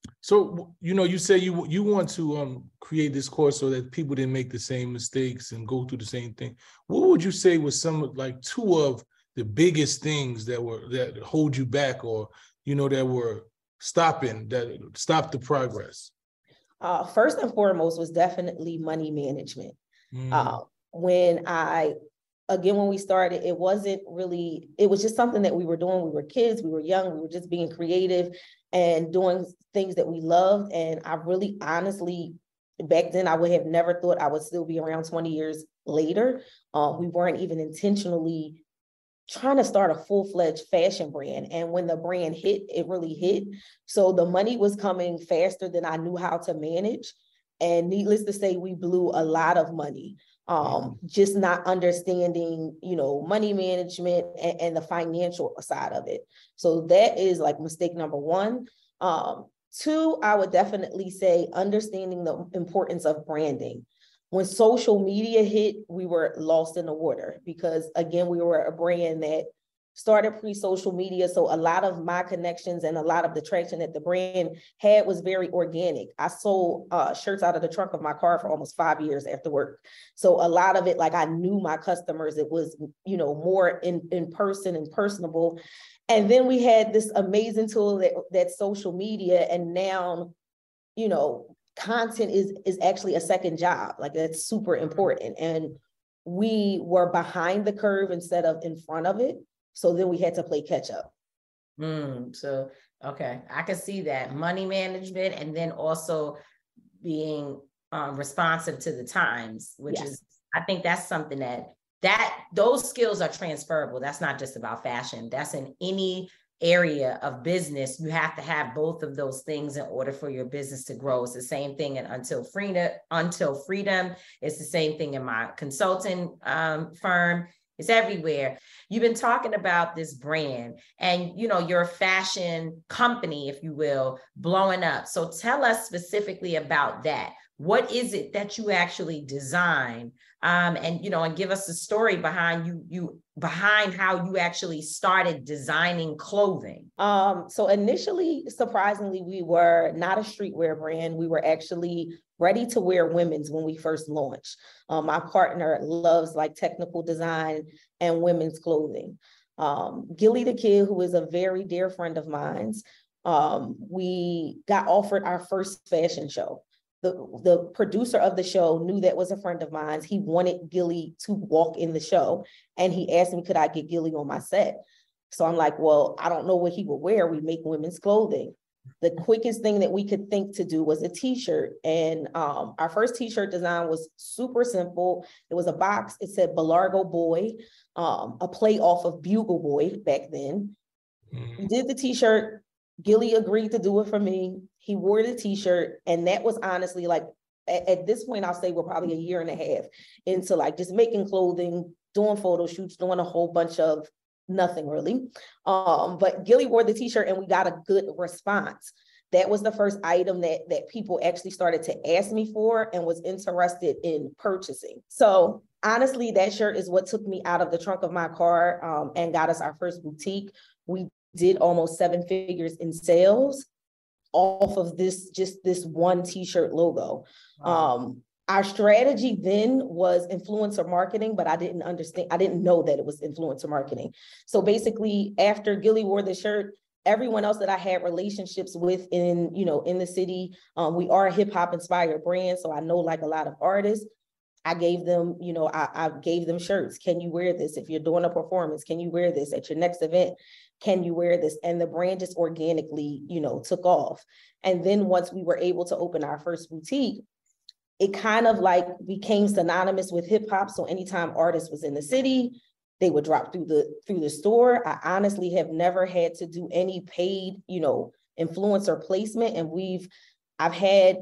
So, you know, you say you you want to um, create this course so that people didn't make the same mistakes and go through the same thing. What would you say was some of like two of the biggest things that were that hold you back, or, you know, that were stopping, that stopped the progress? Uh, first and foremost was definitely money management. Mm. Uh, when I, again, when we started, it wasn't really, it was just something that we were doing. We were kids, we were young, we were just being creative and doing things that we loved. And I really, honestly, back then, I would have never thought I would still be around twenty years later. Um, we weren't even intentionally trying to start a full-fledged fashion brand. And when the brand hit, it really hit. So the money was coming faster than I knew how to manage. And needless to say, we blew a lot of money, um, just not understanding, you know, money management and, and the financial side of it. So that is like mistake number one. Um, two, I would definitely say understanding the importance of branding. When social media hit, we were lost in the water because, again, we were a brand that started pre-social media. So a lot of my connections and a lot of the traction that the brand had was very organic. I sold uh, shirts out of the trunk of my car for almost five years after work. So a lot of it, like I knew my customers, it was, you know, more in, in person and personable. And then we had this amazing tool that, that's social media. And now, you know, content is is actually a second job. Like that's super important. And we were behind the curve instead of in front of it. So then we had to play catch up. Mm, so, okay. I can see that money management and then also being um, responsive to the times, which yes. is, I think that's something that, that those skills are transferable. That's not just about fashion. That's in any area of business. You have to have both of those things in order for your business to grow. It's the same thing in Until Freedom. Until Freedom. It's the same thing in my consulting um, firm. It's everywhere. You've been talking about this brand and, you know, your fashion company, if you will, blowing up. So tell us specifically about that. What is it that you actually design? Um, and, you know, and give us the story behind you, you behind how you actually started designing clothing. Um, so initially, surprisingly, we were not a streetwear brand. We were actually ready to wear women's when we first launched. Um, my partner loves like technical design and women's clothing. Um, Gilly the Kid, who is a very dear friend of mine's, um, we got offered our first fashion show. The, the producer of the show knew that was a friend of mine. He wanted Gilly to walk in the show. And he asked me, could I get Gilly on my set? So I'm like, well, I don't know what he would wear. We make women's clothing. the quickest thing that we could think to do was a t-shirt. And um, our first t-shirt design was super simple. It was a box. It said Belargo Boy, um, a play off of Bugle Boy back then. Mm-hmm. We did the t-shirt. Gilly agreed to do it for me. He wore the t-shirt. And that was honestly like, at, at this point, I'll say we're probably a year and a half into like just making clothing, doing photo shoots, doing a whole bunch of nothing really. Um, but Gilly wore the t-shirt and we got a good response. That was the first item that, that people actually started to ask me for and was interested in purchasing. So honestly, that shirt is what took me out of the trunk of my car um, and got us our first boutique. We did almost seven figures in sales off of this, just this one t-shirt logo. Wow. Um, Our strategy then was influencer marketing, but I didn't understand, I didn't know that it was influencer marketing. So basically, after Gilly wore the shirt, everyone else that I had relationships with in, you know, in the city, um, we are a hip hop inspired brand. So I know like a lot of artists. I gave them, you know, I, I gave them shirts. Can you wear this? If you're doing a performance, can you wear this at your next event? Can you wear this? And the brand just organically, you know, took off. And then once we were able to open our first boutique, it kind of like became synonymous with hip hop. So anytime artists was in the city, they would drop through the through the store. I honestly have never had to do any paid, you know, influencer placement. And we've, I've had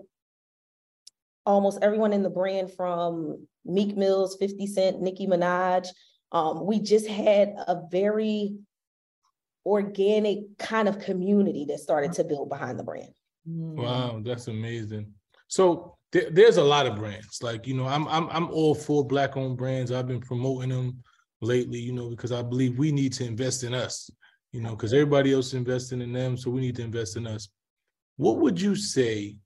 almost everyone in the brand from Meek Mills, fifty Cent, Nicki Minaj. Um, we just had a very organic kind of community that started to build behind the brand. Wow, that's amazing. So there, there's a lot of brands. Like, you know, I'm I'm I'm all for Black-owned brands. I've been promoting them lately, you know, because I believe we need to invest in us, you know, because everybody else is investing in them, so we need to invest in us. What would you say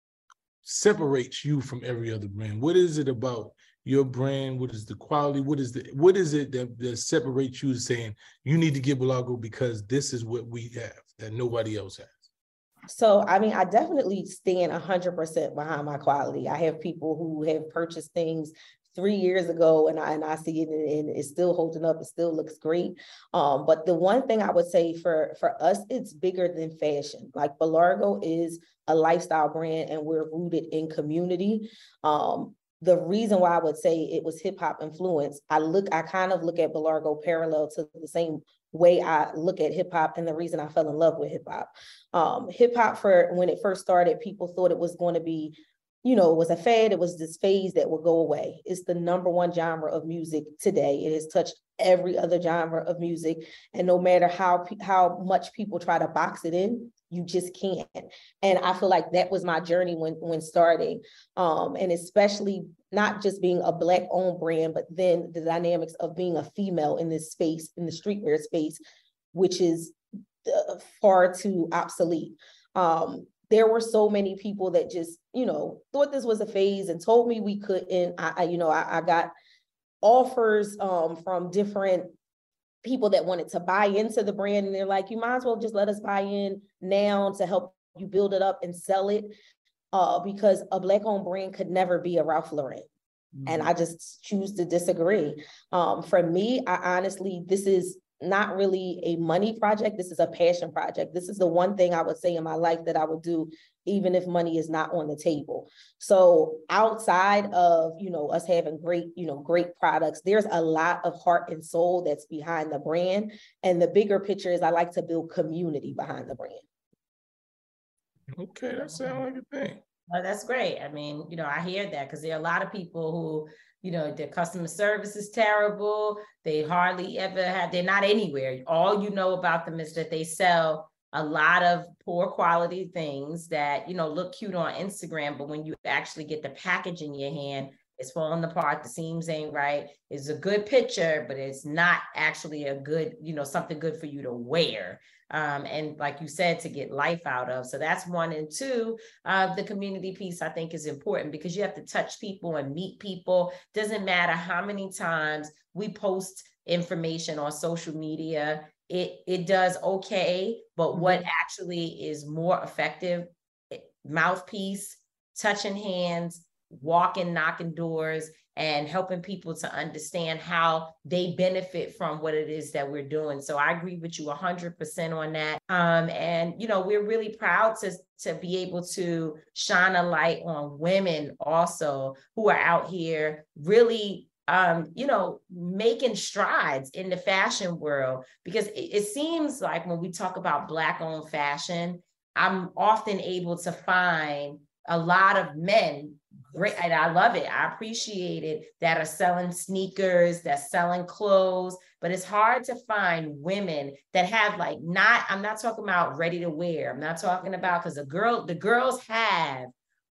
separates you from every other brand? What is it about your brand? What is the quality? What is the what is it that, that separates you saying you need to get Belargo because this is what we have that nobody else has? So, I mean, I definitely stand one hundred percent behind my quality. I have people who have purchased things three years ago and I, and I see it and, and it's still holding up. It still looks great. Um, but the one thing I would say for, for us, it's bigger than fashion. Like Belargo is a lifestyle brand and we're rooted in community. Um, the reason why I would say it was hip hop influence, I look, I kind of look at Belargo parallel to the same way I look at hip hop and the reason I fell in love with hip hop. Um, hip hop, for when it first started, people thought it was going to be, you know, it was a fad. It was this phase that would go away. It's the number one genre of music today. It has touched every other genre of music. And no matter how, how much people try to box it in, you just can't. And I feel like that was my journey when, when starting. Um, and especially not just being a Black owned brand, but then the dynamics of being a female in this space, in the streetwear space, which is uh, far too obsolete. Um, there were so many people that just, you know, thought this was a phase and told me we couldn't. I, I you know, I, I got offers um, from different people that wanted to buy into the brand. And they're like, you might as well just let us buy in now to help you build it up and sell it. Uh, because a Black owned brand could never be a Ralph Lauren. Mm-hmm. And I just choose to disagree. Um, for me, I honestly, this is not really a money project. This is a passion project. This is the one thing I would say in my life that I would do, even if money is not on the table. So outside of, you know, us having great, you know, great products, there's a lot of heart and soul that's behind the brand. And the bigger picture is I like to build community behind the brand. Okay, that sounds like a thing. Well, that's great. I mean, you know, I hear that because there are a lot of people who, you know, their customer service is terrible. They hardly ever have, they're not anywhere. All you know about them is that they sell a lot of poor quality things that, you know, look cute on Instagram, but when you actually get the package in your hand, it's falling apart. The seams ain't right. It's a good picture, but it's not actually a good, you know, something good for you to wear. Um, and like you said, to get life out of. So that's one. And two, uh, the community piece I think is important because you have to touch people and meet people. Doesn't matter how many times we post information on social media, it, it does okay. But mm-hmm. what actually is more effective, mouthpiece, touching hands, walking, knocking doors, and helping people to understand how they benefit from what it is that we're doing. So I agree with you one hundred percent on that. Um, and, you know, we're really proud to, to be able to shine a light on women also who are out here really, um, you know, making strides in the fashion world. Because it, it seems like when we talk about Black-owned fashion, I'm often able to find a lot of men, great, and I love it, I appreciate it, that are selling sneakers, that's selling clothes, but it's hard to find women that have like not, I'm not talking about ready to wear, I'm not talking about, because the girl, the girls have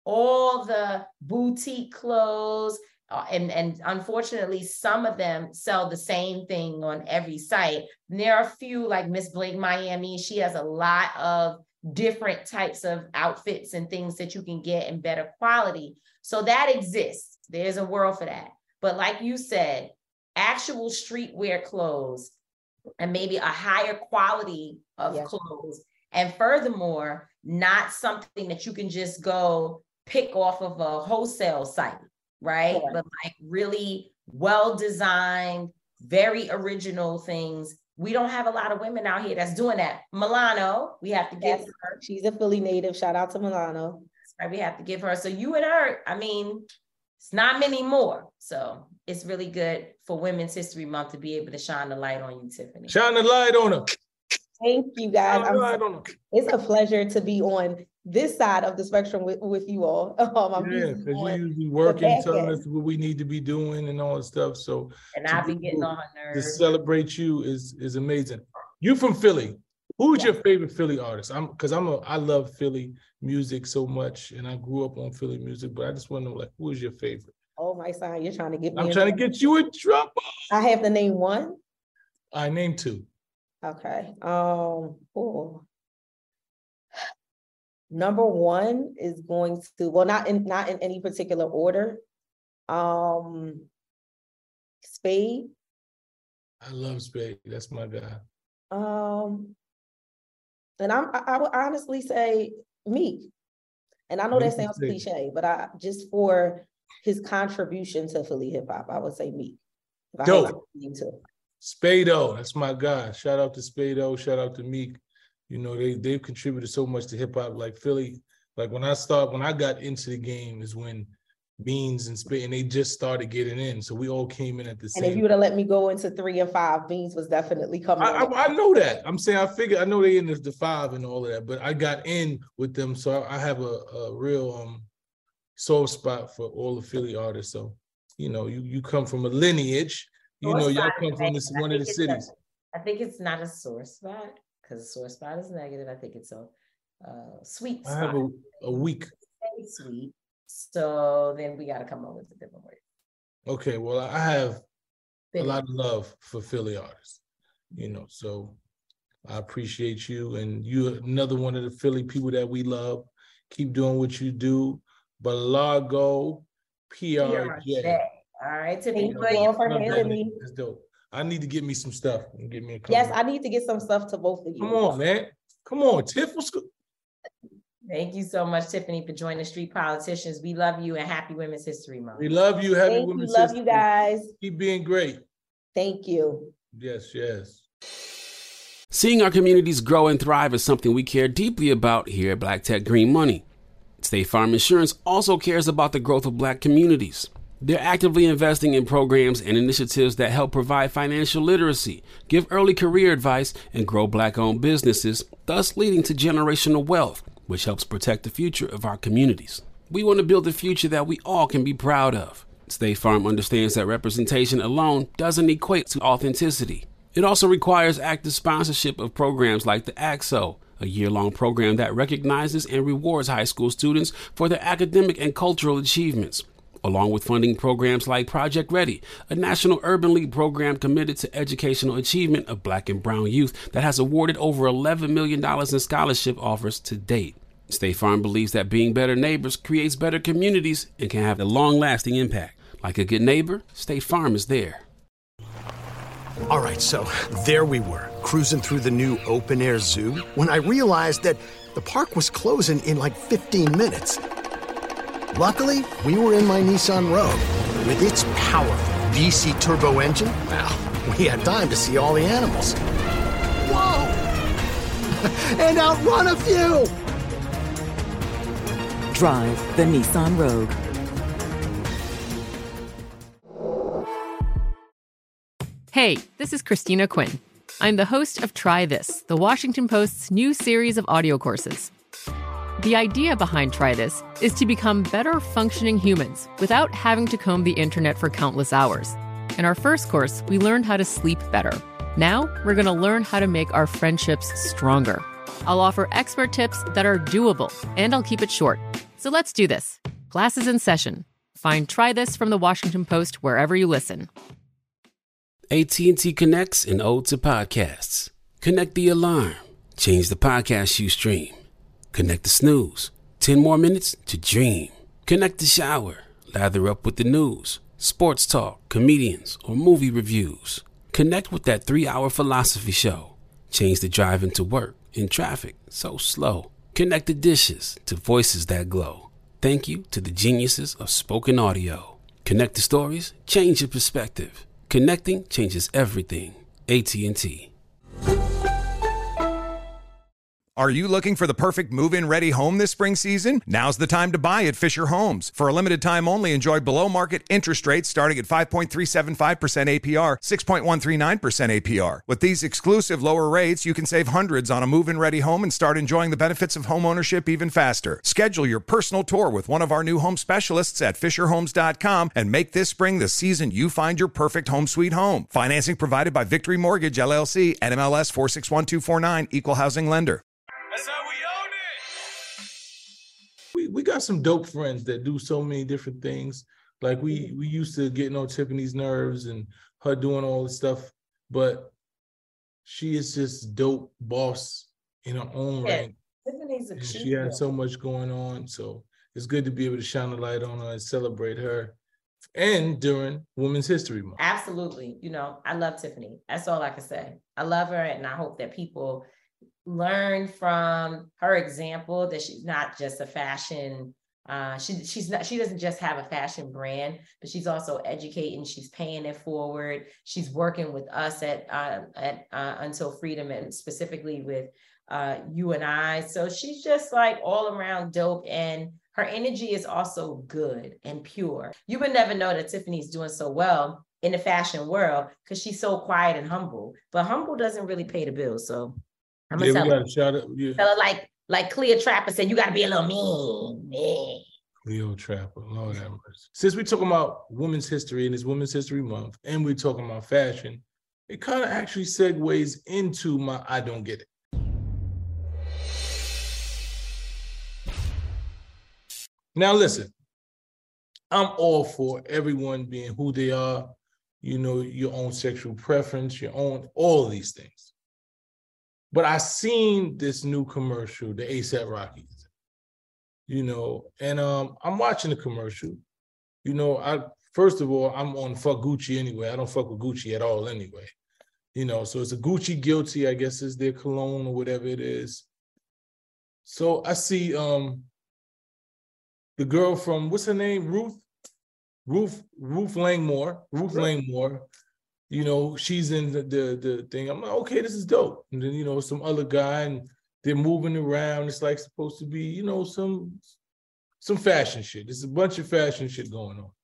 all the boutique clothes, uh, and, and unfortunately, some of them sell the same thing on every site. And there are a few, like Miss Blake Miami, she has a lot of different types of outfits and things that you can get in better quality. So that exists. There's a world for that. But like you said, actual streetwear clothes and maybe a higher quality of yes. clothes. And furthermore, not something that you can just go pick off of a wholesale site, right? Yeah. But like really well-designed, very original things. We don't have a lot of women out here that's doing that. Milano, we have to give yes, her. She's a Philly native. Shout out to Milano. Right, we have to give her. So you and her, I mean, it's not many more. So it's really good for Women's History Month to be able to shine the light on you, Tiffany. Shine the light on her. Thank you, guys. I'm so, it's a pleasure to be on this side of the spectrum with, with you all. Um, I'm yeah, because you usually working, telling us what we need to be doing and all that stuff. So and I've been getting on her nerves. To celebrate you is is amazing. You from Philly. Who's yeah. your favorite Philly artist? I'm because I'm a I love Philly music so much, and I grew up on Philly music. But I just want to know, like, who is your favorite? Oh my son, you're trying to get me. I'm trying trouble. to get you in trouble. I have to name one. I name two. Okay. Um. Oh. Number one is going to well, not in not in any particular order. Um. Spade. I love Spade. That's my guy. Um. And I'm, I, I would honestly say Meek. And I know that sounds cliche, but I just for his contribution to Philly hip hop, I would say Meek. Dope. Spado, that's my guy. Shout out to Spado. Shout out to Meek. You know, they, they've contributed so much to hip hop. Like Philly, like when I start, when I got into the game is when Beans and Spade, and they just started getting in. So we all came in at the same time. And if you would have let me go into three and five, Beans was definitely coming. I, I, I know that. I'm saying I figured I know they in the, the five and all of that, but I got in with them, so I, I have a, a real um soft spot for all the Philly artists. So you know, you you come from a lineage. You source know, y'all come from this, one of the cities. A, I think it's not a sore spot because a sore spot is negative. I think it's a uh, sweet spot. I have a, a week. Very sweet. So then we got to come up with a different word. Okay, well, I have Philly. a lot of love for Philly artists, you know, so I appreciate you. And you're another one of the Philly people that we love. Keep doing what you do. Balago P R J. All right, Tiffany. Thank you for having me. That's dope. I need to get me some stuff and get me a couple. Yes, I need to get some stuff to both of you. Come on, man. Come on, Tiff. What's good? Thank you so much, Tiffany, for joining Street Politicians. We love you and happy Women's History Month. We love you. Happy Thank Women's you. Love History. you guys. Keep being great. Thank you. Yes, yes. Seeing our communities grow and thrive is something we care deeply about here at Black Tech Green Money. State Farm Insurance also cares about the growth of Black communities. They're actively investing in programs and initiatives that help provide financial literacy, give early career advice, and grow Black-owned businesses, thus leading to generational wealth, which helps protect the future of our communities. We want to build a future that we all can be proud of. State Farm understands that representation alone doesn't equate to authenticity. It also requires active sponsorship of programs like the A X O, a year-long program that recognizes and rewards high school students for their academic and cultural achievements, along with funding programs like Project Ready, a National Urban League program committed to educational achievement of Black and Brown youth that has awarded over eleven million dollars in scholarship offers to date. State Farm believes that being better neighbors creates better communities and can have a long-lasting impact. Like a good neighbor, State Farm is there. All right, so there we were, cruising through the new open-air zoo, when I realized that the park was closing in like fifteen minutes. Luckily, we were in my Nissan Rogue. With its powerful V C turbo engine, well, we had time to see all the animals. Whoa! And outrun a few! Drive the Nissan Rogue. Hey, this is Christina Quinn. I'm the host of Try This, the Washington Post's new series of audio courses. The idea behind Try This is to become better functioning humans without having to comb the internet for countless hours. In our first course, we learned how to sleep better. Now, we're going to learn how to make our friendships stronger. I'll offer expert tips that are doable, and I'll keep it short. So let's do this. Class is in session. Find Try This from the Washington Post wherever you listen. A T and T connects an ode to podcasts. Connect the alarm. Change the podcast you stream. Connect the snooze. Ten more minutes to dream. Connect the shower. Lather up with the news, sports talk, comedians, or movie reviews. Connect with that three-hour philosophy show. Change the drive into work in traffic so slow. Connect the dishes to voices that glow. Thank you to the geniuses of spoken audio. Connect the stories. Change your perspective. Connecting changes everything. A T and T. Are you looking for the perfect move-in ready home this spring season? Now's the time to buy at Fisher Homes. For a limited time only, enjoy below-market interest rates starting at five point three seven five percent A P R, six point one three nine percent A P R. With these exclusive lower rates, you can save hundreds on a move-in ready home and start enjoying the benefits of home ownership even faster. Schedule your personal tour with one of our new home specialists at fisher homes dot com and make this spring the season you find your perfect home sweet home. Financing provided by Victory Mortgage, L L C, N M L S four six one two four nine, Equal Housing Lender. That's how we own it. We we got some dope friends that do so many different things. Like we we used to getting on Tiffany's nerves and her doing all this stuff, but she is just dope boss in her own Yeah, right. Tiffany's a She cheat has so much going on, so it's good to be able to shine a light on her and celebrate her, and during Women's History Month. Absolutely. You know, I love Tiffany. That's all I can say. I love her, and I hope that people learn from her example that she's not just a fashion. Uh, she she's not. She doesn't just have a fashion brand, but she's also educating. She's paying it forward. She's working with us at uh, at uh, Until Freedom, and specifically with uh, you and I. So she's just like all around dope, and her energy is also good and pure. You would never know that Tiffany's doing so well in the fashion world because she's so quiet and humble. But humble doesn't really pay the bills. So I'm gonna Yeah, tell we her. got to shout out. Yeah. Tell her like like Clea Trapper said, you got to be a little mean, mean. Cleo Trapper, Lord have mercy. Since we're talking about women's history and it's Women's History Month, and we're talking about fashion, it kind of actually segues into my I don't get it. Now listen, I'm all for everyone being who they are, you know, your own sexual preference, your own, all of these things. But I seen this new commercial, the ASAP Rocky, you know, and um, I'm watching the commercial. You know, I first of all, I'm on fuck Gucci anyway. I don't fuck with Gucci at all anyway. You know, so it's a Gucci Guilty, I guess is their cologne or whatever it is. So I see um the girl from, what's her name? Ruth? Ruth, Ruth Langmore. Ruth Langmore. You know, she's in the, the the thing. I'm like, okay, this is dope. And then, you know, some other guy, and they're moving around. It's like supposed to be, you know, some some fashion shit. There's a bunch of fashion shit going on.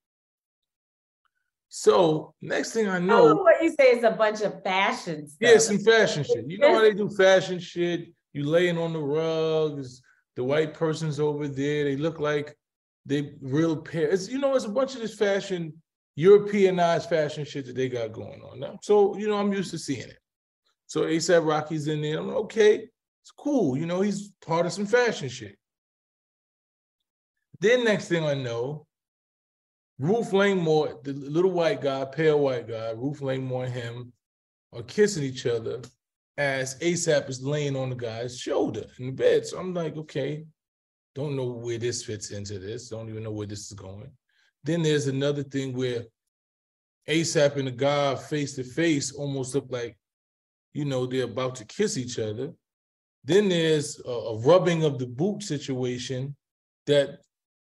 So next thing I know, Oh, what you say is a bunch of fashion stuff. yeah, some fashion shit. You know how they do fashion shit? You laying on the rugs, the white person's over there. They look like they real pair. It's, you know, it's a bunch of this fashion, Europeanized fashion shit that they got going on now. So, you know, I'm used to seeing it. So ASAP Rocky's in there. I'm like, okay, it's cool. You know, he's part of some fashion shit. Then next thing I know, Ruth Langmore, the little white guy, pale white guy, Ruth Langmore and him are kissing each other as ASAP is laying on the guy's shoulder in the bed. So I'm like, okay, don't know where this fits into this. Don't even know where this is going. Then there's another thing where ASAP and the guy face to face almost look like, you know, they're about to kiss each other. Then there's a, a rubbing of the boot situation that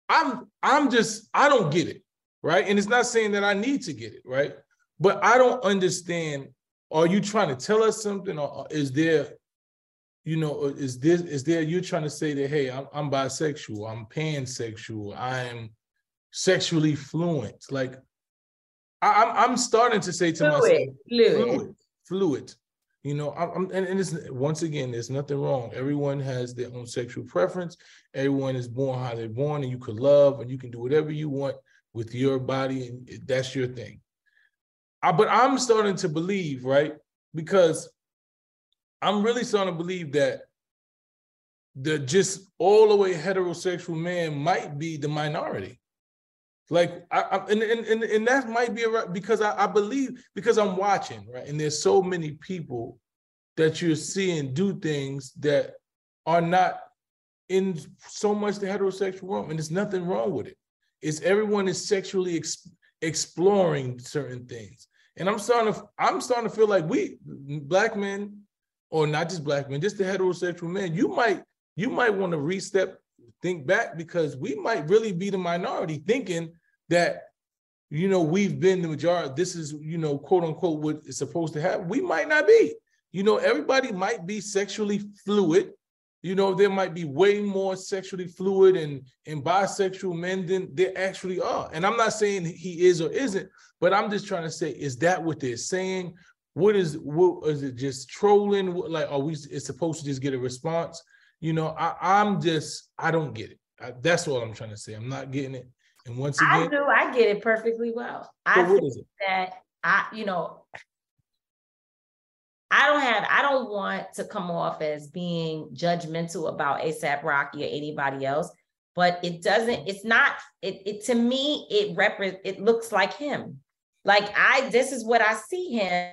I'm I'm just, I don't get it, right? And it's not saying that I need to get it, right? But I don't understand, are you trying to tell us something, or is there, you know, is this, is there, you're trying to say that, hey, I'm, I'm bisexual, I'm pansexual, I'm sexually fluent. Like, I, I'm, I'm starting to say to fluid, myself, fluid, fluid, fluid. You know, I'm, and, and it's, once again, there's nothing wrong. Everyone has their own sexual preference. Everyone is born how they're born, and you can love and you can do whatever you want with your body, and that's your thing. I, but I'm starting to believe, right? Because I'm really starting to believe that the just all the way heterosexual man might be the minority. Like, I, I, and, and, and that might be a, because I, I believe, because I'm watching, right? And there's so many people that you're seeing do things that are not in so much the heterosexual realm, and there's nothing wrong with it. It's everyone is sexually ex, exploring certain things. And I'm starting to, I'm starting to feel like we, black men, or not just black men, just the heterosexual men, you might, you might want to re-step, think back, because we might really be the minority thinking that, you know, we've been the majority, this is, you know, quote unquote, what it's supposed to happen. We might not be. You know, everybody might be sexually fluid. You know, there might be way more sexually fluid and, and bisexual men than there actually are. And I'm not saying he is or isn't, but I'm just trying to say, is that what they're saying? What is, what is it, just trolling? Like, are we, it's supposed to just get a response? You know, I, I'm just, I don't get it. I, that's what I'm trying to say. I'm not getting it. And once again, I do, I get it perfectly well. I what think is it? that I, you know, I don't have, I don't want to come off as being judgmental about A$AP Rocky or anybody else, but it doesn't, it's not, it, it to me, it repre- it looks like him. Like I, this is what I see him.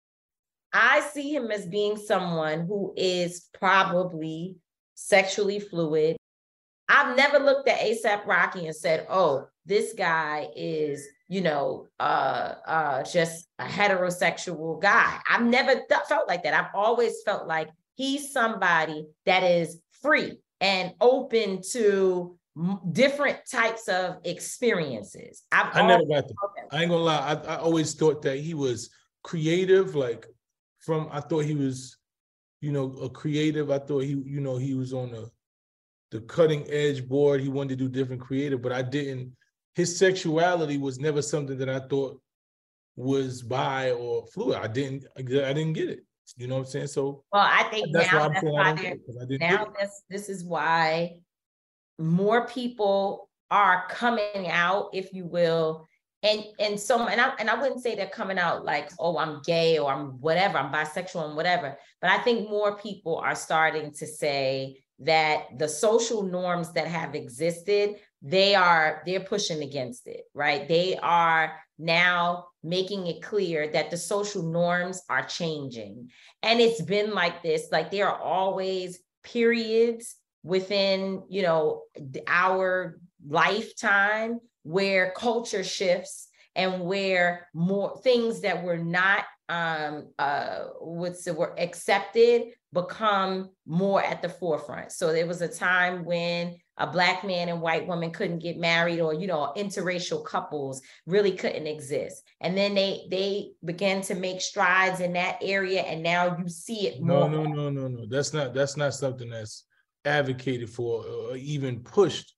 I see him as being someone who is probably sexually fluid. I've never looked at A$AP Rocky and said, oh, this guy is, you know, uh, uh, just a heterosexual guy. I've never th- felt like that. I've always felt like he's somebody that is free and open to m- different types of experiences. I've I always, never got that. I ain't gonna lie. I, I always thought that he was creative, like from, I thought he was, you know, a creative. I thought he, you know, he was on the, the cutting edge board. He wanted to do different creative, but I didn't, his sexuality was never something that I thought was bi or fluid. I didn't, I didn't get it. You know what I'm saying? So well, I think that's now why I'm that's saying why I don't they're- get it, 'cause I didn't now get it. this, this is why more people are coming out, if you will. And, and so, and I, and I wouldn't say they're coming out like, oh, I'm gay or I'm whatever, I'm bisexual and whatever. But I think more people are starting to say that the social norms that have existed, they are, they're pushing against it, right? They are now making it clear that the social norms are changing. And it's been like this, like there are always periods within, you know, our lifetime where culture shifts and where more things that were not um uh what's the word accepted become more at the forefront. So there was a time when a Black man and white woman couldn't get married, or, you know, interracial couples really couldn't exist. And then they they began to make strides in that area, and now you see it No, more. no, no, no, no. That's not, that's not something that's advocated for or even pushed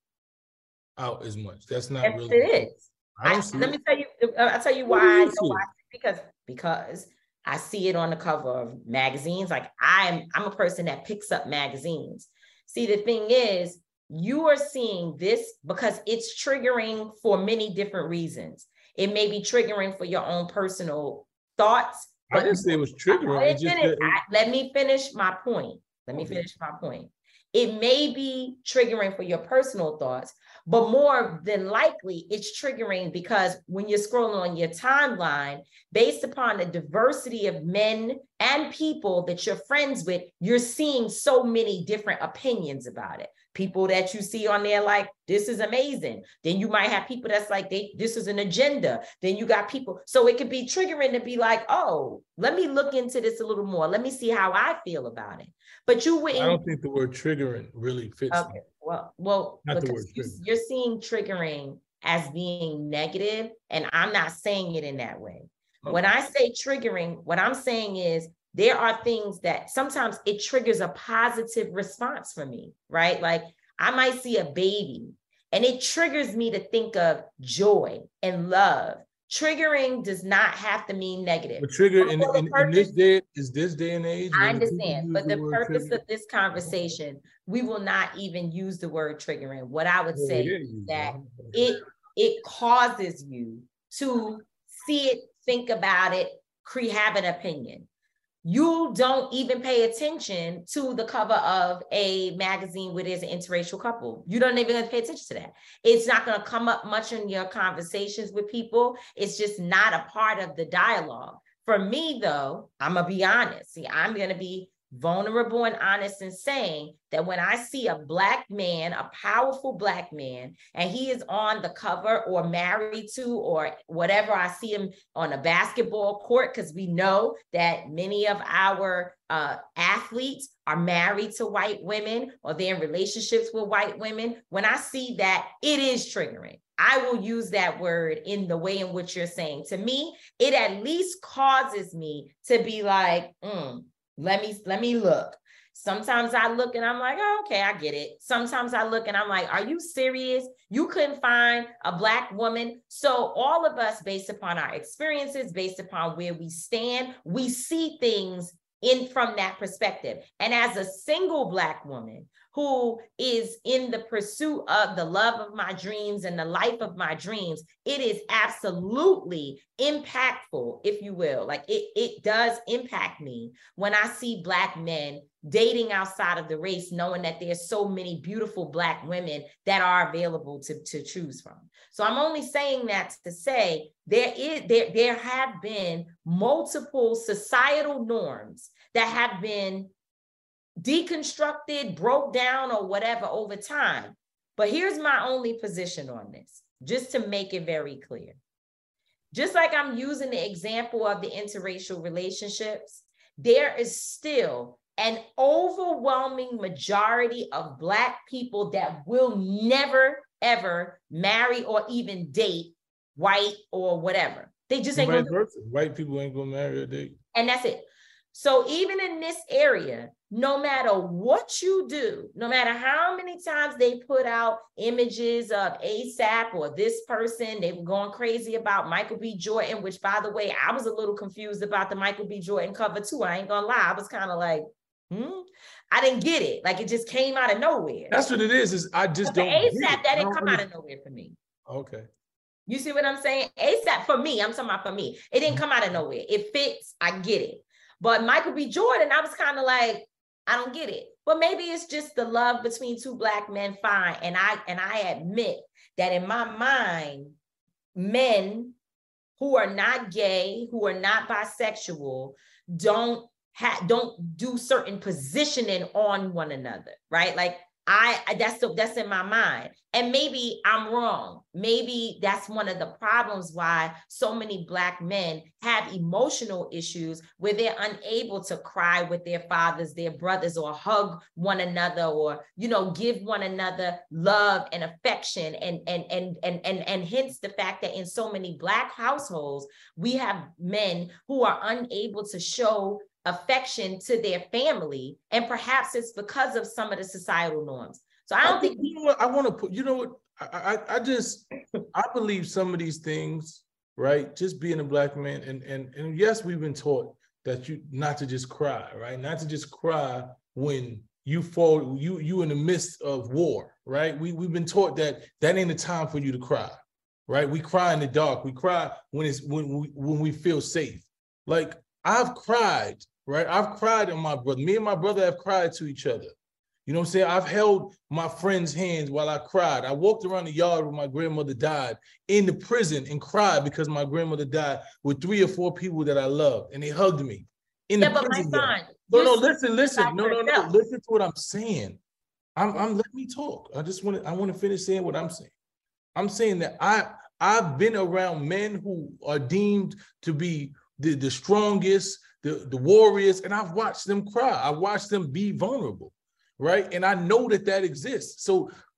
out as much. That's not Yes, really. it is. I don't I, see let it. me tell you, I'll tell you Where why do you I know see why. it? Because, because I see it on the cover of magazines. Like I'm, I'm a person that picks up magazines. See, the thing is, you are seeing this because it's triggering for many different reasons. It may be triggering for your own personal thoughts. I didn't say it was triggering. Let It's me just finish, that it- I- let me finish my point. Let me Okay. finish my point. It may be triggering for your personal thoughts, but more than likely, it's triggering because when you're scrolling on your timeline, based upon the diversity of men and people that you're friends with, you're seeing so many different opinions about it. People that you see on there like, this is amazing. Then you might have people that's like, they, this is an agenda. Then you got people. So it could be triggering to be like, oh, let me look into this a little more. Let me see how I feel about it. But you wouldn't. I don't think the word triggering really fits. Okay. me. Well, well, Not the because word you, trigger. you're seeing triggering as being negative, and I'm not saying it in that way. Okay. When I say triggering, what I'm saying is there are things that sometimes it triggers a positive response for me, right? Like I might see a baby and it triggers me to think of joy and love. Triggering does not have to mean negative. But trigger in, For the in, in purpose- this day, is this day and age. I when people understand, use but the, word purpose trigger- of this conversation, we will not even use the word triggering. What I would Oh, say yeah, is you that know. it it causes you to see it, think about it, cre- have an opinion. You don't even pay attention to the cover of a magazine where there's an interracial couple. You don't even pay attention to that. It's not going to come up much in your conversations with people. It's just not a part of the dialogue. For me, though, I'm going to be honest. See, I'm going to be vulnerable and honest in saying that when I see a Black man, a powerful Black man, and he is on the cover or married to or whatever, I see him on a basketball court, because we know that many of our uh, athletes are married to white women or they're in relationships with white women. When I see that, it is triggering. I will use that word in the way in which you're saying. To me, it at least causes me to be like, mm, let me, let me look. Sometimes I look and I'm like, oh, okay, I get it. Sometimes I look and I'm like, are you serious? You couldn't find a Black woman. So all of us, based upon our experiences, based upon where we stand, we see things in from that perspective. And as a single Black woman who is in the pursuit of the love of my dreams and the life of my dreams, it is absolutely impactful, if you will. Like it, it does impact me when I see Black men dating outside of the race, knowing that there's so many beautiful Black women that are available to, to choose from. So I'm only saying that to say there is there, there have been multiple societal norms that have been deconstructed, broke down, or whatever over time. But here's my only position on this, just to make it very clear. Just like I'm using the example of the interracial relationships, there is still an overwhelming majority of Black people that will never, ever marry or even date white or whatever. They just ain't gonna. White people ain't gonna marry or date. And that's it. So even in this area, no matter what you do, no matter how many times they put out images of ASAP or this person, they were going crazy about Michael B. Jordan, which, by the way, I was a little confused about the Michael B. Jordan cover too. I ain't gonna lie. I was kind of like, hmm, I didn't get it. Like it just came out of nowhere. That's what it is, is I just but don't ASAP, get it. that didn't come out of nowhere for me. Okay. You see what I'm saying? ASAP for me, I'm talking about for me. It didn't come out of nowhere. It fits, I get it. But Michael B. Jordan, I was kind of like, I don't get it. But maybe it's just the love between two Black men, fine. And I and I admit that in my mind, men who are not gay, who are not bisexual, don't have don't do certain positioning on one another, right? Like I that's the, that's in my mind. And maybe I'm wrong. Maybe that's one of the problems why so many Black men have emotional issues where they're unable to cry with their fathers, their brothers, or hug one another, or, you know, give one another love and affection. And, and, and, and, and, and hence the fact that in so many Black households, we have men who are unable to show affection to their family. And perhaps it's because of some of the societal norms. So I don't I think, think, you know what I want to put, you know what, I, I, I just, I believe some of these things, right? Just being a Black man. And, and, and yes, we've been taught that you not to just cry, right? Not to just cry when you fall, you, you in the midst of war, right? We, we've been taught that that ain't the time for you to cry, right? We cry in the dark. We cry when it's, when we, when we feel safe. Like I've cried, right? I've cried in my brother. Me and my brother have cried to each other. You know what I'm saying? I've held my friend's hands while I cried. I walked around the yard when my grandmother died in the prison and cried because my grandmother died with three or four people that I loved, and they hugged me in yeah, the but prison. my son, No, no, listen, listen. No, no, no. yourself. Listen to what I'm saying. I'm, I'm let me talk. I just want to, I want to finish saying what I'm saying. I'm saying that I, I've been around men who are deemed to be the, the strongest, the, the warriors, and I've watched them cry. I watched them be vulnerable. Right. And I know that that exists. So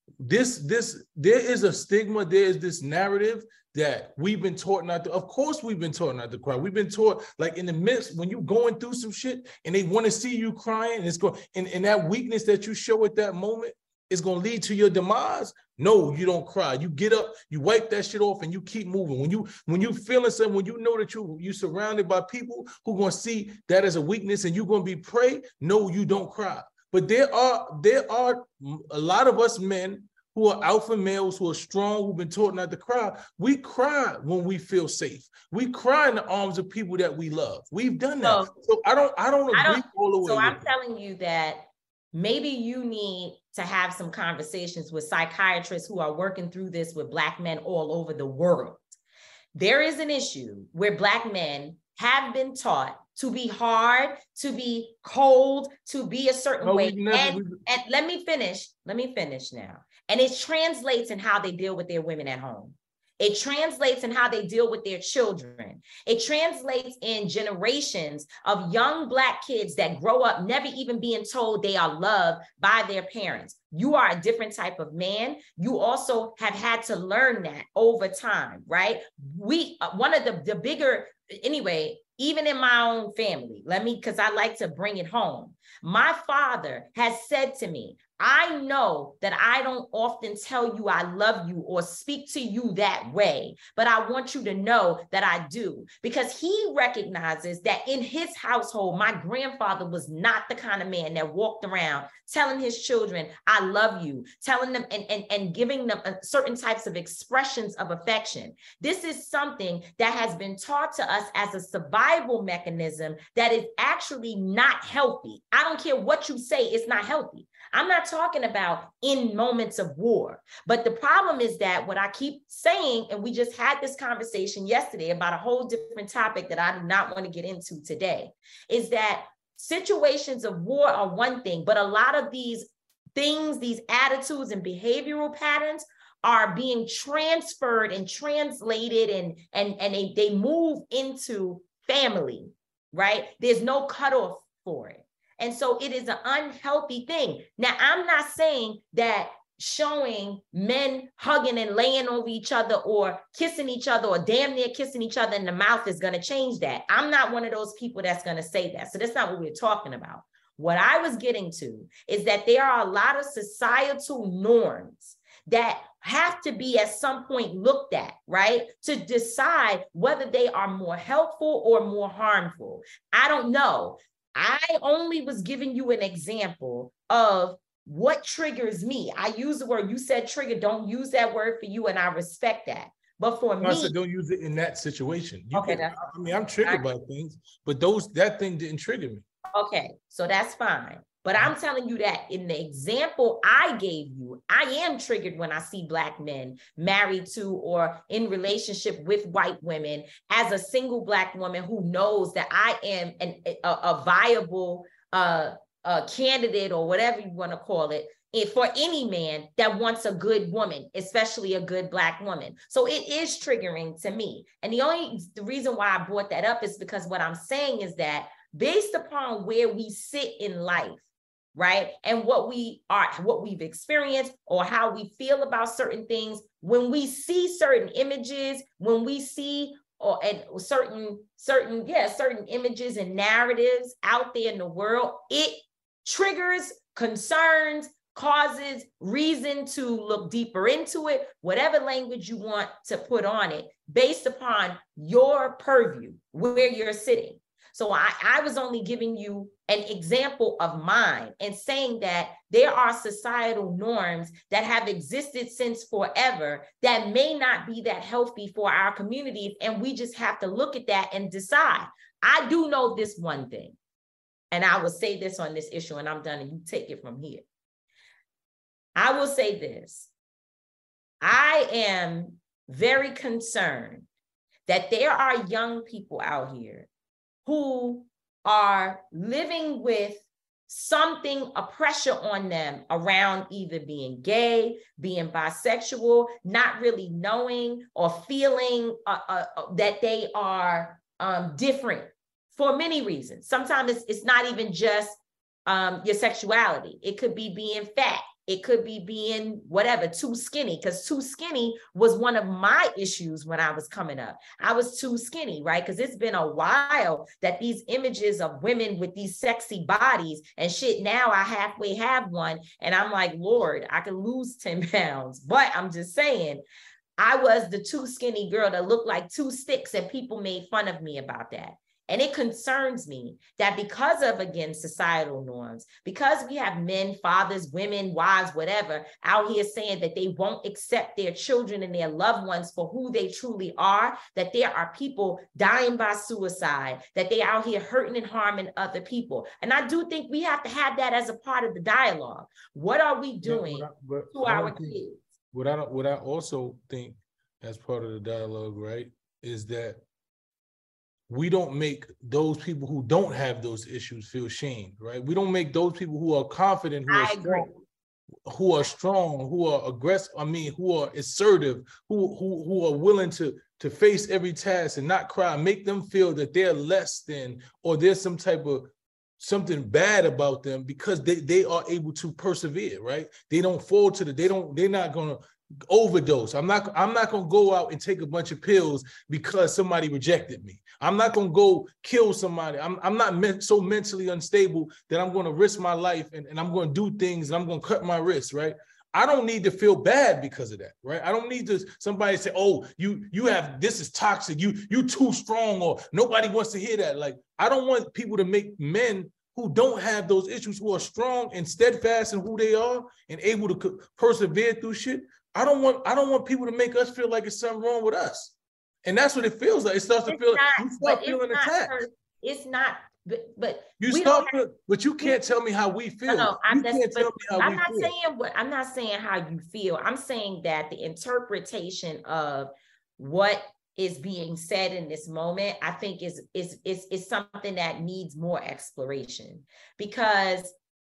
this, this, there is a stigma, there is this narrative that we've been taught not to, of course we've been taught not to cry. We've been taught, like in the midst, when you're going through some shit and they want to see you crying, and it's going, and, and that weakness that you show at that moment is going to lead to your demise. No, you don't cry. You get up, you wipe that shit off, and you keep moving. When you, when you feeling something, when you know that you, you're surrounded by people who are going to see that as a weakness and you're going to be prey, no, you don't cry. But there are, there are a lot of us men who are alpha males, who are strong, who've been taught not to cry. We cry when we feel safe. We cry in the arms of people that we love. We've done that. So, so I don't, I don't agree I don't, all the way. So I'm it. telling you that maybe you need to have some conversations with psychiatrists who are working through this with Black men all over the world. There is an issue where Black men have been taught to be hard, to be cold, to be a certain no, way. Never, and, and let me finish, let me finish now. And it translates in how they deal with their women at home. It translates in how they deal with their children. It translates in generations of young Black kids that grow up never even being told they are loved by their parents. You are a different type of man. You also have had to learn that over time, right? We, uh, one of the, the bigger, anyway, even in my own family, let me, because I like to bring it home. My father has said to me, I know that I don't often tell you I love you or speak to you that way, but I want you to know that I do, because he recognizes that in his household, my grandfather was not the kind of man that walked around telling his children, I love you, telling them and, and, and giving them certain types of expressions of affection. This is something that has been taught to us as a survival mechanism that is actually not healthy. I don't care what you say, it's not healthy. I'm not talking about in moments of war, but the problem is that what I keep saying, and we just had this conversation yesterday about a whole different topic that I do not want to get into today, is that situations of war are one thing, but a lot of these things, these attitudes and behavioral patterns are being transferred and translated and, and, and they, they move into family, right? There's no cutoff for it. And so it is an unhealthy thing. Now, I'm not saying that showing men hugging and laying over each other or kissing each other or damn near kissing each other in the mouth is going to change that. I'm not one of those people that's going to say that. So that's not what we're talking about. What I was getting to is that there are a lot of societal norms that have to be at some point looked at, right? To decide whether they are more helpful or more harmful. I don't know. I only was giving you an example of what triggers me. I use the word, you said trigger, don't use that word for you, and I respect that. But for no, me- I said don't use it in that situation. You okay, can, I mean, I'm triggered I, by things, but those that thing didn't trigger me. Okay, so that's fine. But I'm telling you that in the example I gave you, I am triggered when I see Black men married to or in relationship with white women as a single Black woman who knows that I am an, a, a viable uh, a candidate or whatever you want to call it for any man that wants a good woman, especially a good Black woman. So it is triggering to me. And the only the reason why I brought that up is because what I'm saying is that based upon where we sit in life, right? And what we are, what we've experienced or how we feel about certain things, when we see certain images, when we see or and certain, certain, yeah, certain images and narratives out there in the world, it triggers concerns, causes reason to look deeper into it, whatever language you want to put on it, based upon your purview, where you're sitting. So I, I was only giving you an example of mine and saying that there are societal norms that have existed since forever that may not be that healthy for our communities. And we just have to look at that and decide. I do know this one thing, and I will say this on this issue, and I'm done, and you take it from here. I will say this. I am very concerned that there are young people out here who are living with something, a pressure on them around either being gay, being bisexual, not really knowing or feeling uh, uh, that they are um, different for many reasons. Sometimes it's, it's not even just um, your sexuality. It could be being fat. It could be being whatever, too skinny, because too skinny was one of my issues when I was coming up. I was too skinny, right? Because it's been a while that these images of women with these sexy bodies and shit, now I halfway have one. And I'm like, Lord, I could lose ten pounds. But I'm just saying, I was the too skinny girl that looked like two sticks, and people made fun of me about that. And it concerns me that because of, again, societal norms, because we have men, fathers, women, wives, whatever, out here saying that they won't accept their children and their loved ones for who they truly are, that there are people dying by suicide, that they out here hurting and harming other people. And I do think we have to have that as a part of the dialogue. What are we doing yeah, but I, but to our think, kids? What I, what I also think as part of the dialogue, right, is that we don't make those people who don't have those issues feel shamed, right? We don't make those people who are confident, who are I strong, agree. who are strong, who are aggressive, I mean, who are assertive, who, who, who are willing to, to face every task and not cry, make them feel that they're less than, or there's some type of something bad about them because they, they are able to persevere, right? They don't fall to the, they don't, they're not gonna overdose. I'm not, I'm not gonna go out and take a bunch of pills because somebody rejected me. I'm not gonna go kill somebody. I'm, I'm not meant so mentally unstable that I'm gonna risk my life and, and I'm gonna do things and I'm gonna cut my wrists, right? I don't need to feel bad because of that, right? I don't need to somebody say, oh, you you have, this is toxic, you you too strong, or nobody wants to hear that. Like, I don't want people to make men who don't have those issues, who are strong and steadfast in who they are and able to persevere through shit. I don't want I don't want people to make us feel like it's something wrong with us. And that's what it feels like. It starts to It's feel not, like you start feeling attacked. Her, it's not, but but you we start don't feel, but you can't tell me how we feel. No, no, I'm, you that's, can't tell me how I'm we not feel. saying what I'm not saying how you feel. I'm saying that the interpretation of what is being said in this moment, I think is is is is something that needs more exploration. Because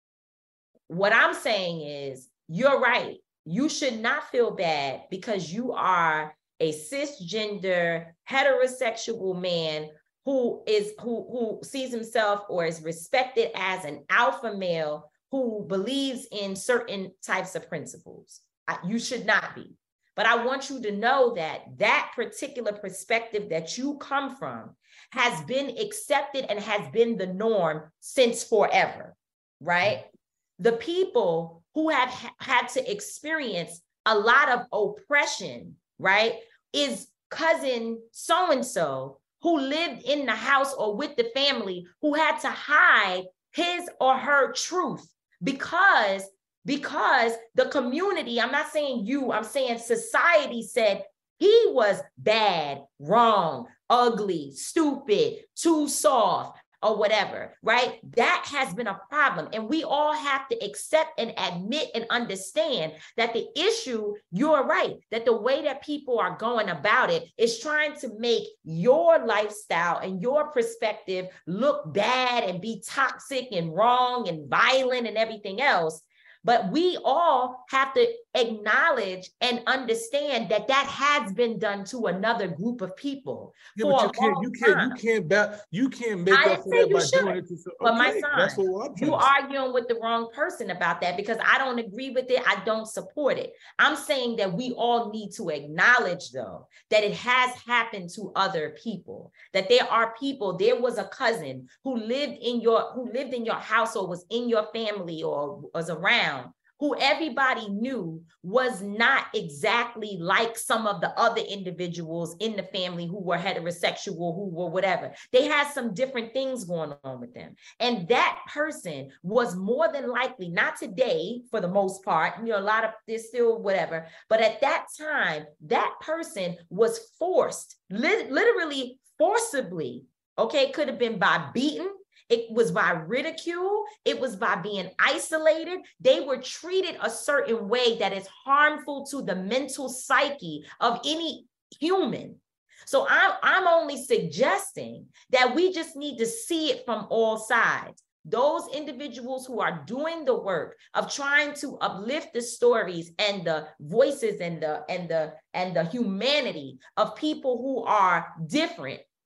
what I'm saying is, you're right. You should not feel bad because you are a cisgender heterosexual man who is who who sees himself or is respected as an alpha male who believes in certain types of principles. I, you should not be. But I want you to know that that particular perspective that you come from has been accepted and has been the norm since forever, right? The people who have ha- had to experience a lot of oppression, right, is cousin so-and-so who lived in the house or with the family who had to hide his or her truth because, because the community, I'm not saying you, I'm saying society said he was bad, wrong, ugly, stupid, too soft, or whatever, right? That has been a problem. And we all have to accept and admit and understand that the issue, you're right, that the way that people are going about it is trying to make your lifestyle and your perspective look bad and be toxic and wrong and violent and everything else. But we all have to acknowledge and understand that that has been done to another group of people. Yeah, but you can't, you can't, you can't, ba- you can't make I up didn't for say that you by should. doing it to so, But okay, my son, that's what I'm trying you to say. arguing with the wrong person about that because I don't agree with it. I don't support it. I'm saying that we all need to acknowledge, though, that it has happened to other people. That there are people. There was a cousin who lived in your who lived in your house or was in your family or was around, who everybody knew was not exactly like some of the other individuals in the family who were heterosexual, who were whatever. They had some different things going on with them. And that person was more than likely, not today for the most part, you know, a lot of, there's still whatever, but at that time, that person was forced, li- literally forcibly, okay, could have been by beating, it was by ridicule. It was by being isolated. They were treated a certain way that is harmful to the mental psyche of any human. So I'm, I'm only suggesting that we just need to see it from all sides. Those individuals who are doing the work of trying to uplift the stories and the voices and the and the and the humanity of people who are different,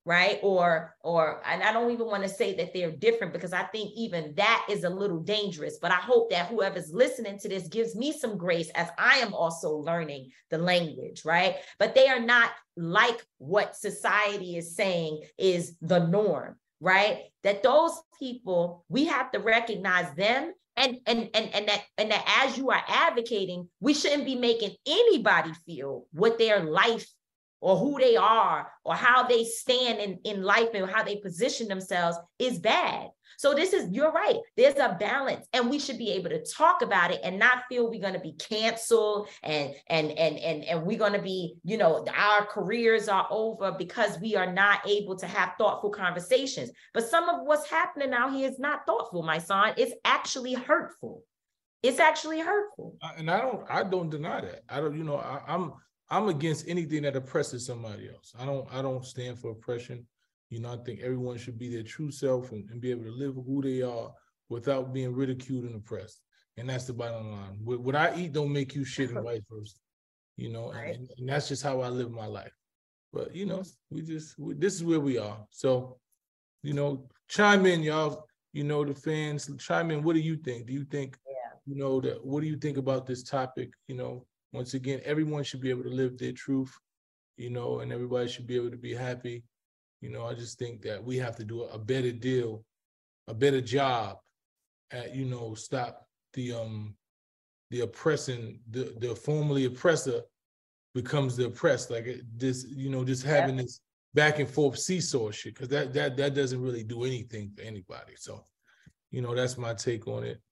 right? Or, or, and I don't even want to say that they're different, because I think even that is a little dangerous, but I hope that whoever's listening to this gives me some grace as I am also learning the language, right? But they are not like what society is saying is the norm, right? That those people, we have to recognize them, and, and, and, and that, and that as you are advocating, we shouldn't be making anybody feel what their life or who they are or how they stand in, in life and how they position themselves is bad. So this is, you're right, there's a balance, and we should be able to talk about it and not feel we're going to be canceled and, and, and, and, and we're going to be, you know, our careers are over because we are not able to have thoughtful conversations. But some of what's happening out here is not thoughtful, my son. It's actually hurtful. It's actually hurtful. And I don't, I don't deny that. I don't, you know, I, I'm, I'm against anything that oppresses somebody else. I don't I don't stand for oppression. You know, I think everyone should be their true self and, and be able to live who they are without being ridiculed and oppressed. And that's the bottom line. What, what I eat don't make you shit and vice versa. You know, right. and, and that's just how I live my life. But, you know, we just, we, this is where we are. So, you know, chime in, y'all. You know, the fans, chime in. What do you think? Do you think, yeah. you know, that? What do you think about this topic? You know, once again, everyone should be able to live their truth, you know, and everybody should be able to be happy. You know, I just think that we have to do a better deal, a better job at, you know, stop the um the oppressing, the, the formerly oppressor becomes the oppressed. Like this, you know, just having yeah. this back and forth seesaw shit, because that that that doesn't really do anything for anybody. So, you know, that's my take on it.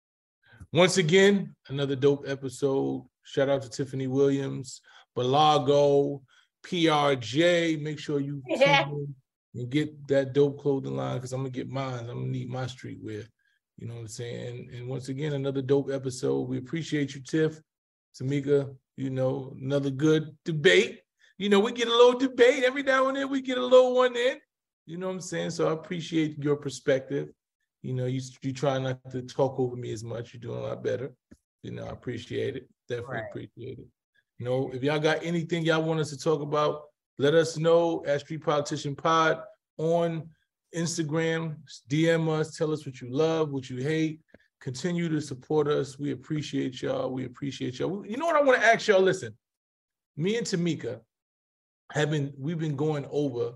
Once again, another dope episode. Shout out to Tiffany Williams, Balago, P R J. Make sure you yeah. and get that dope clothing line, because I'm going to get mine. I'm going to need my streetwear. You know what I'm saying? And, and once again, another dope episode. We appreciate you, Tiff. Tamika, you know, another good debate. You know, we get a little debate. Every now and then we get a little one in. You know what I'm saying? So I appreciate your perspective. You know, you, you try not to talk over me as much. You're doing a lot better. You know, I appreciate it. Definitely right. appreciate it. You know, if y'all got anything y'all want us to talk about, let us know at Street Politician Pod on Instagram. D M us. Tell us what you love, what you hate. Continue to support us. We appreciate y'all. We appreciate y'all. You know what I want to ask y'all? Listen, me and Tamika have been, we've been going over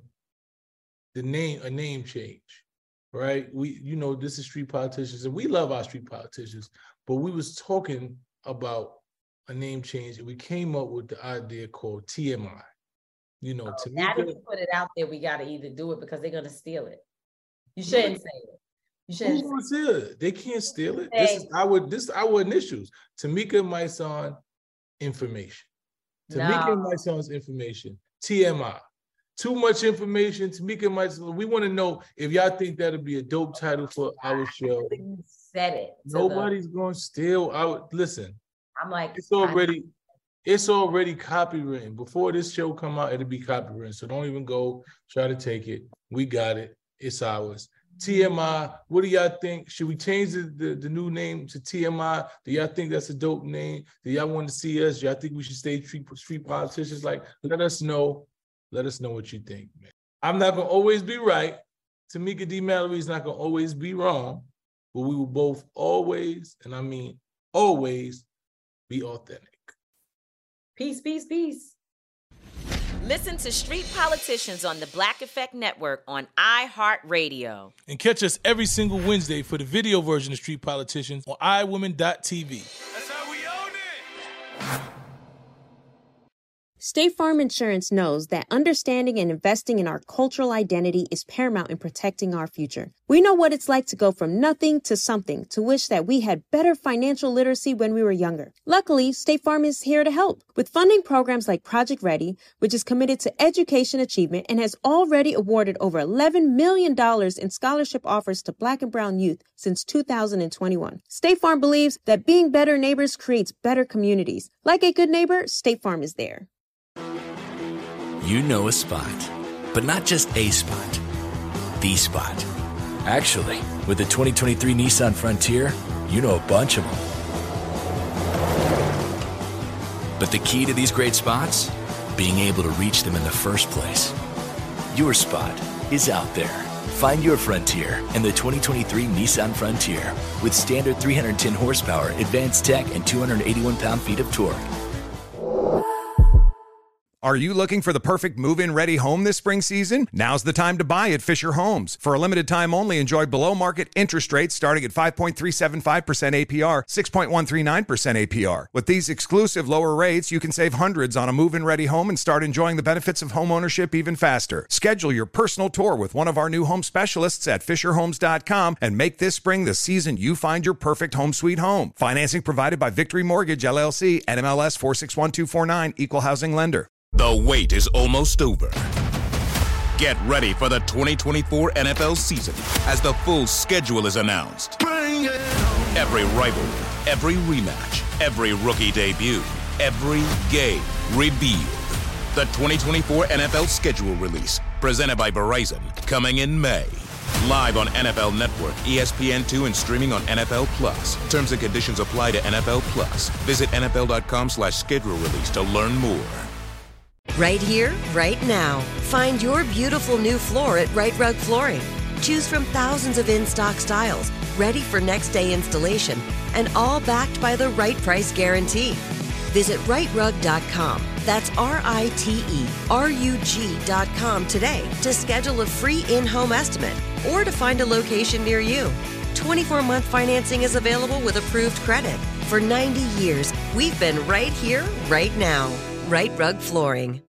the name, a name change, right? We, you know, this is Street Politicians, and we love our street politicians, but we was talking about a name change, and we came up with the idea called T M I. You know, oh, Tamika, now that you put it out there, we got to either do it because they're going to steal it. You shouldn't say it. You shouldn't. Who's going to steal it? They can't steal it. This is our, this is our initials. Tamika and my son, information. Tamika no. and my son's information. T M I. Too much information. Tamika and my son. We want to know if y'all think that'll be a dope title for our show. You said it. Nobody's the... going to steal our, listen. I'm like, it's already, it's already copywritten. Before this show come out, it'll be copywritten. So don't even go try to take it. We got it. It's ours. T M I. What do y'all think? Should we change the, the, the new name to T M I? Do y'all think that's a dope name? Do y'all want to see us? Do y'all think we should stay street, street politicians? Like, let us know. Let us know what you think, man. I'm not gonna always be right. Tamika D. Mallory is not gonna always be wrong, but we will both always, and I mean always, be authentic. Peace, peace, peace. Listen to Street Politicians on the Black Effect Network on iHeartRadio. And catch us every single Wednesday for the video version of Street Politicians on i women dot t v. That's how we own it! State Farm Insurance knows that understanding and investing in our cultural identity is paramount in protecting our future. We know what it's like to go from nothing to something, to wish that we had better financial literacy when we were younger. Luckily, State Farm is here to help with funding programs like Project Ready, which is committed to education achievement and has already awarded over eleven million dollars in scholarship offers to Black and Brown youth since two thousand twenty-one. State Farm believes that being better neighbors creates better communities. Like a good neighbor, State Farm is there. You know a spot, but not just a spot, the spot. Actually, with the twenty twenty-three Nissan Frontier, you know a bunch of them. But the key to these great spots? Being able to reach them in the first place. Your spot is out there. Find your frontier in the twenty twenty-three Nissan Frontier with standard three hundred ten horsepower, advanced tech, and two hundred eighty-one pound-feet of torque. Are you looking for the perfect move-in ready home this spring season? Now's the time to buy at Fisher Homes. For a limited time only, enjoy below-market interest rates starting at five point three seven five percent A P R, six point one three nine percent A P R. With these exclusive lower rates, you can save hundreds on a move-in ready home and start enjoying the benefits of home ownership even faster. Schedule your personal tour with one of our new home specialists at fisher homes dot com and make this spring the season you find your perfect home sweet home. Financing provided by Victory Mortgage, L L C, N M L S four six one two four nine, Equal Housing Lender. The wait is almost over. Get ready for the twenty twenty-four N F L season as the full schedule is announced. Every rivalry, every rematch, every rookie debut, every game revealed. The twenty twenty-four N F L schedule release, presented by Verizon, coming in May. Live on N F L Network, E S P N two, and streaming on N F L Plus. Terms and conditions apply to N F L Plus. Visit N F L dot com slash schedule release to learn more. Right here, right now. Find your beautiful new floor at Right Rug Flooring. Choose from thousands of in-stock styles, ready for next day installation, and all backed by the right price guarantee. Visit right rug dot com. That's R I T E R U G dot com today to schedule a free in-home estimate or to find a location near you. twenty-four month financing is available with approved credit. For ninety years, we've been right here, right now. Right Rug Flooring.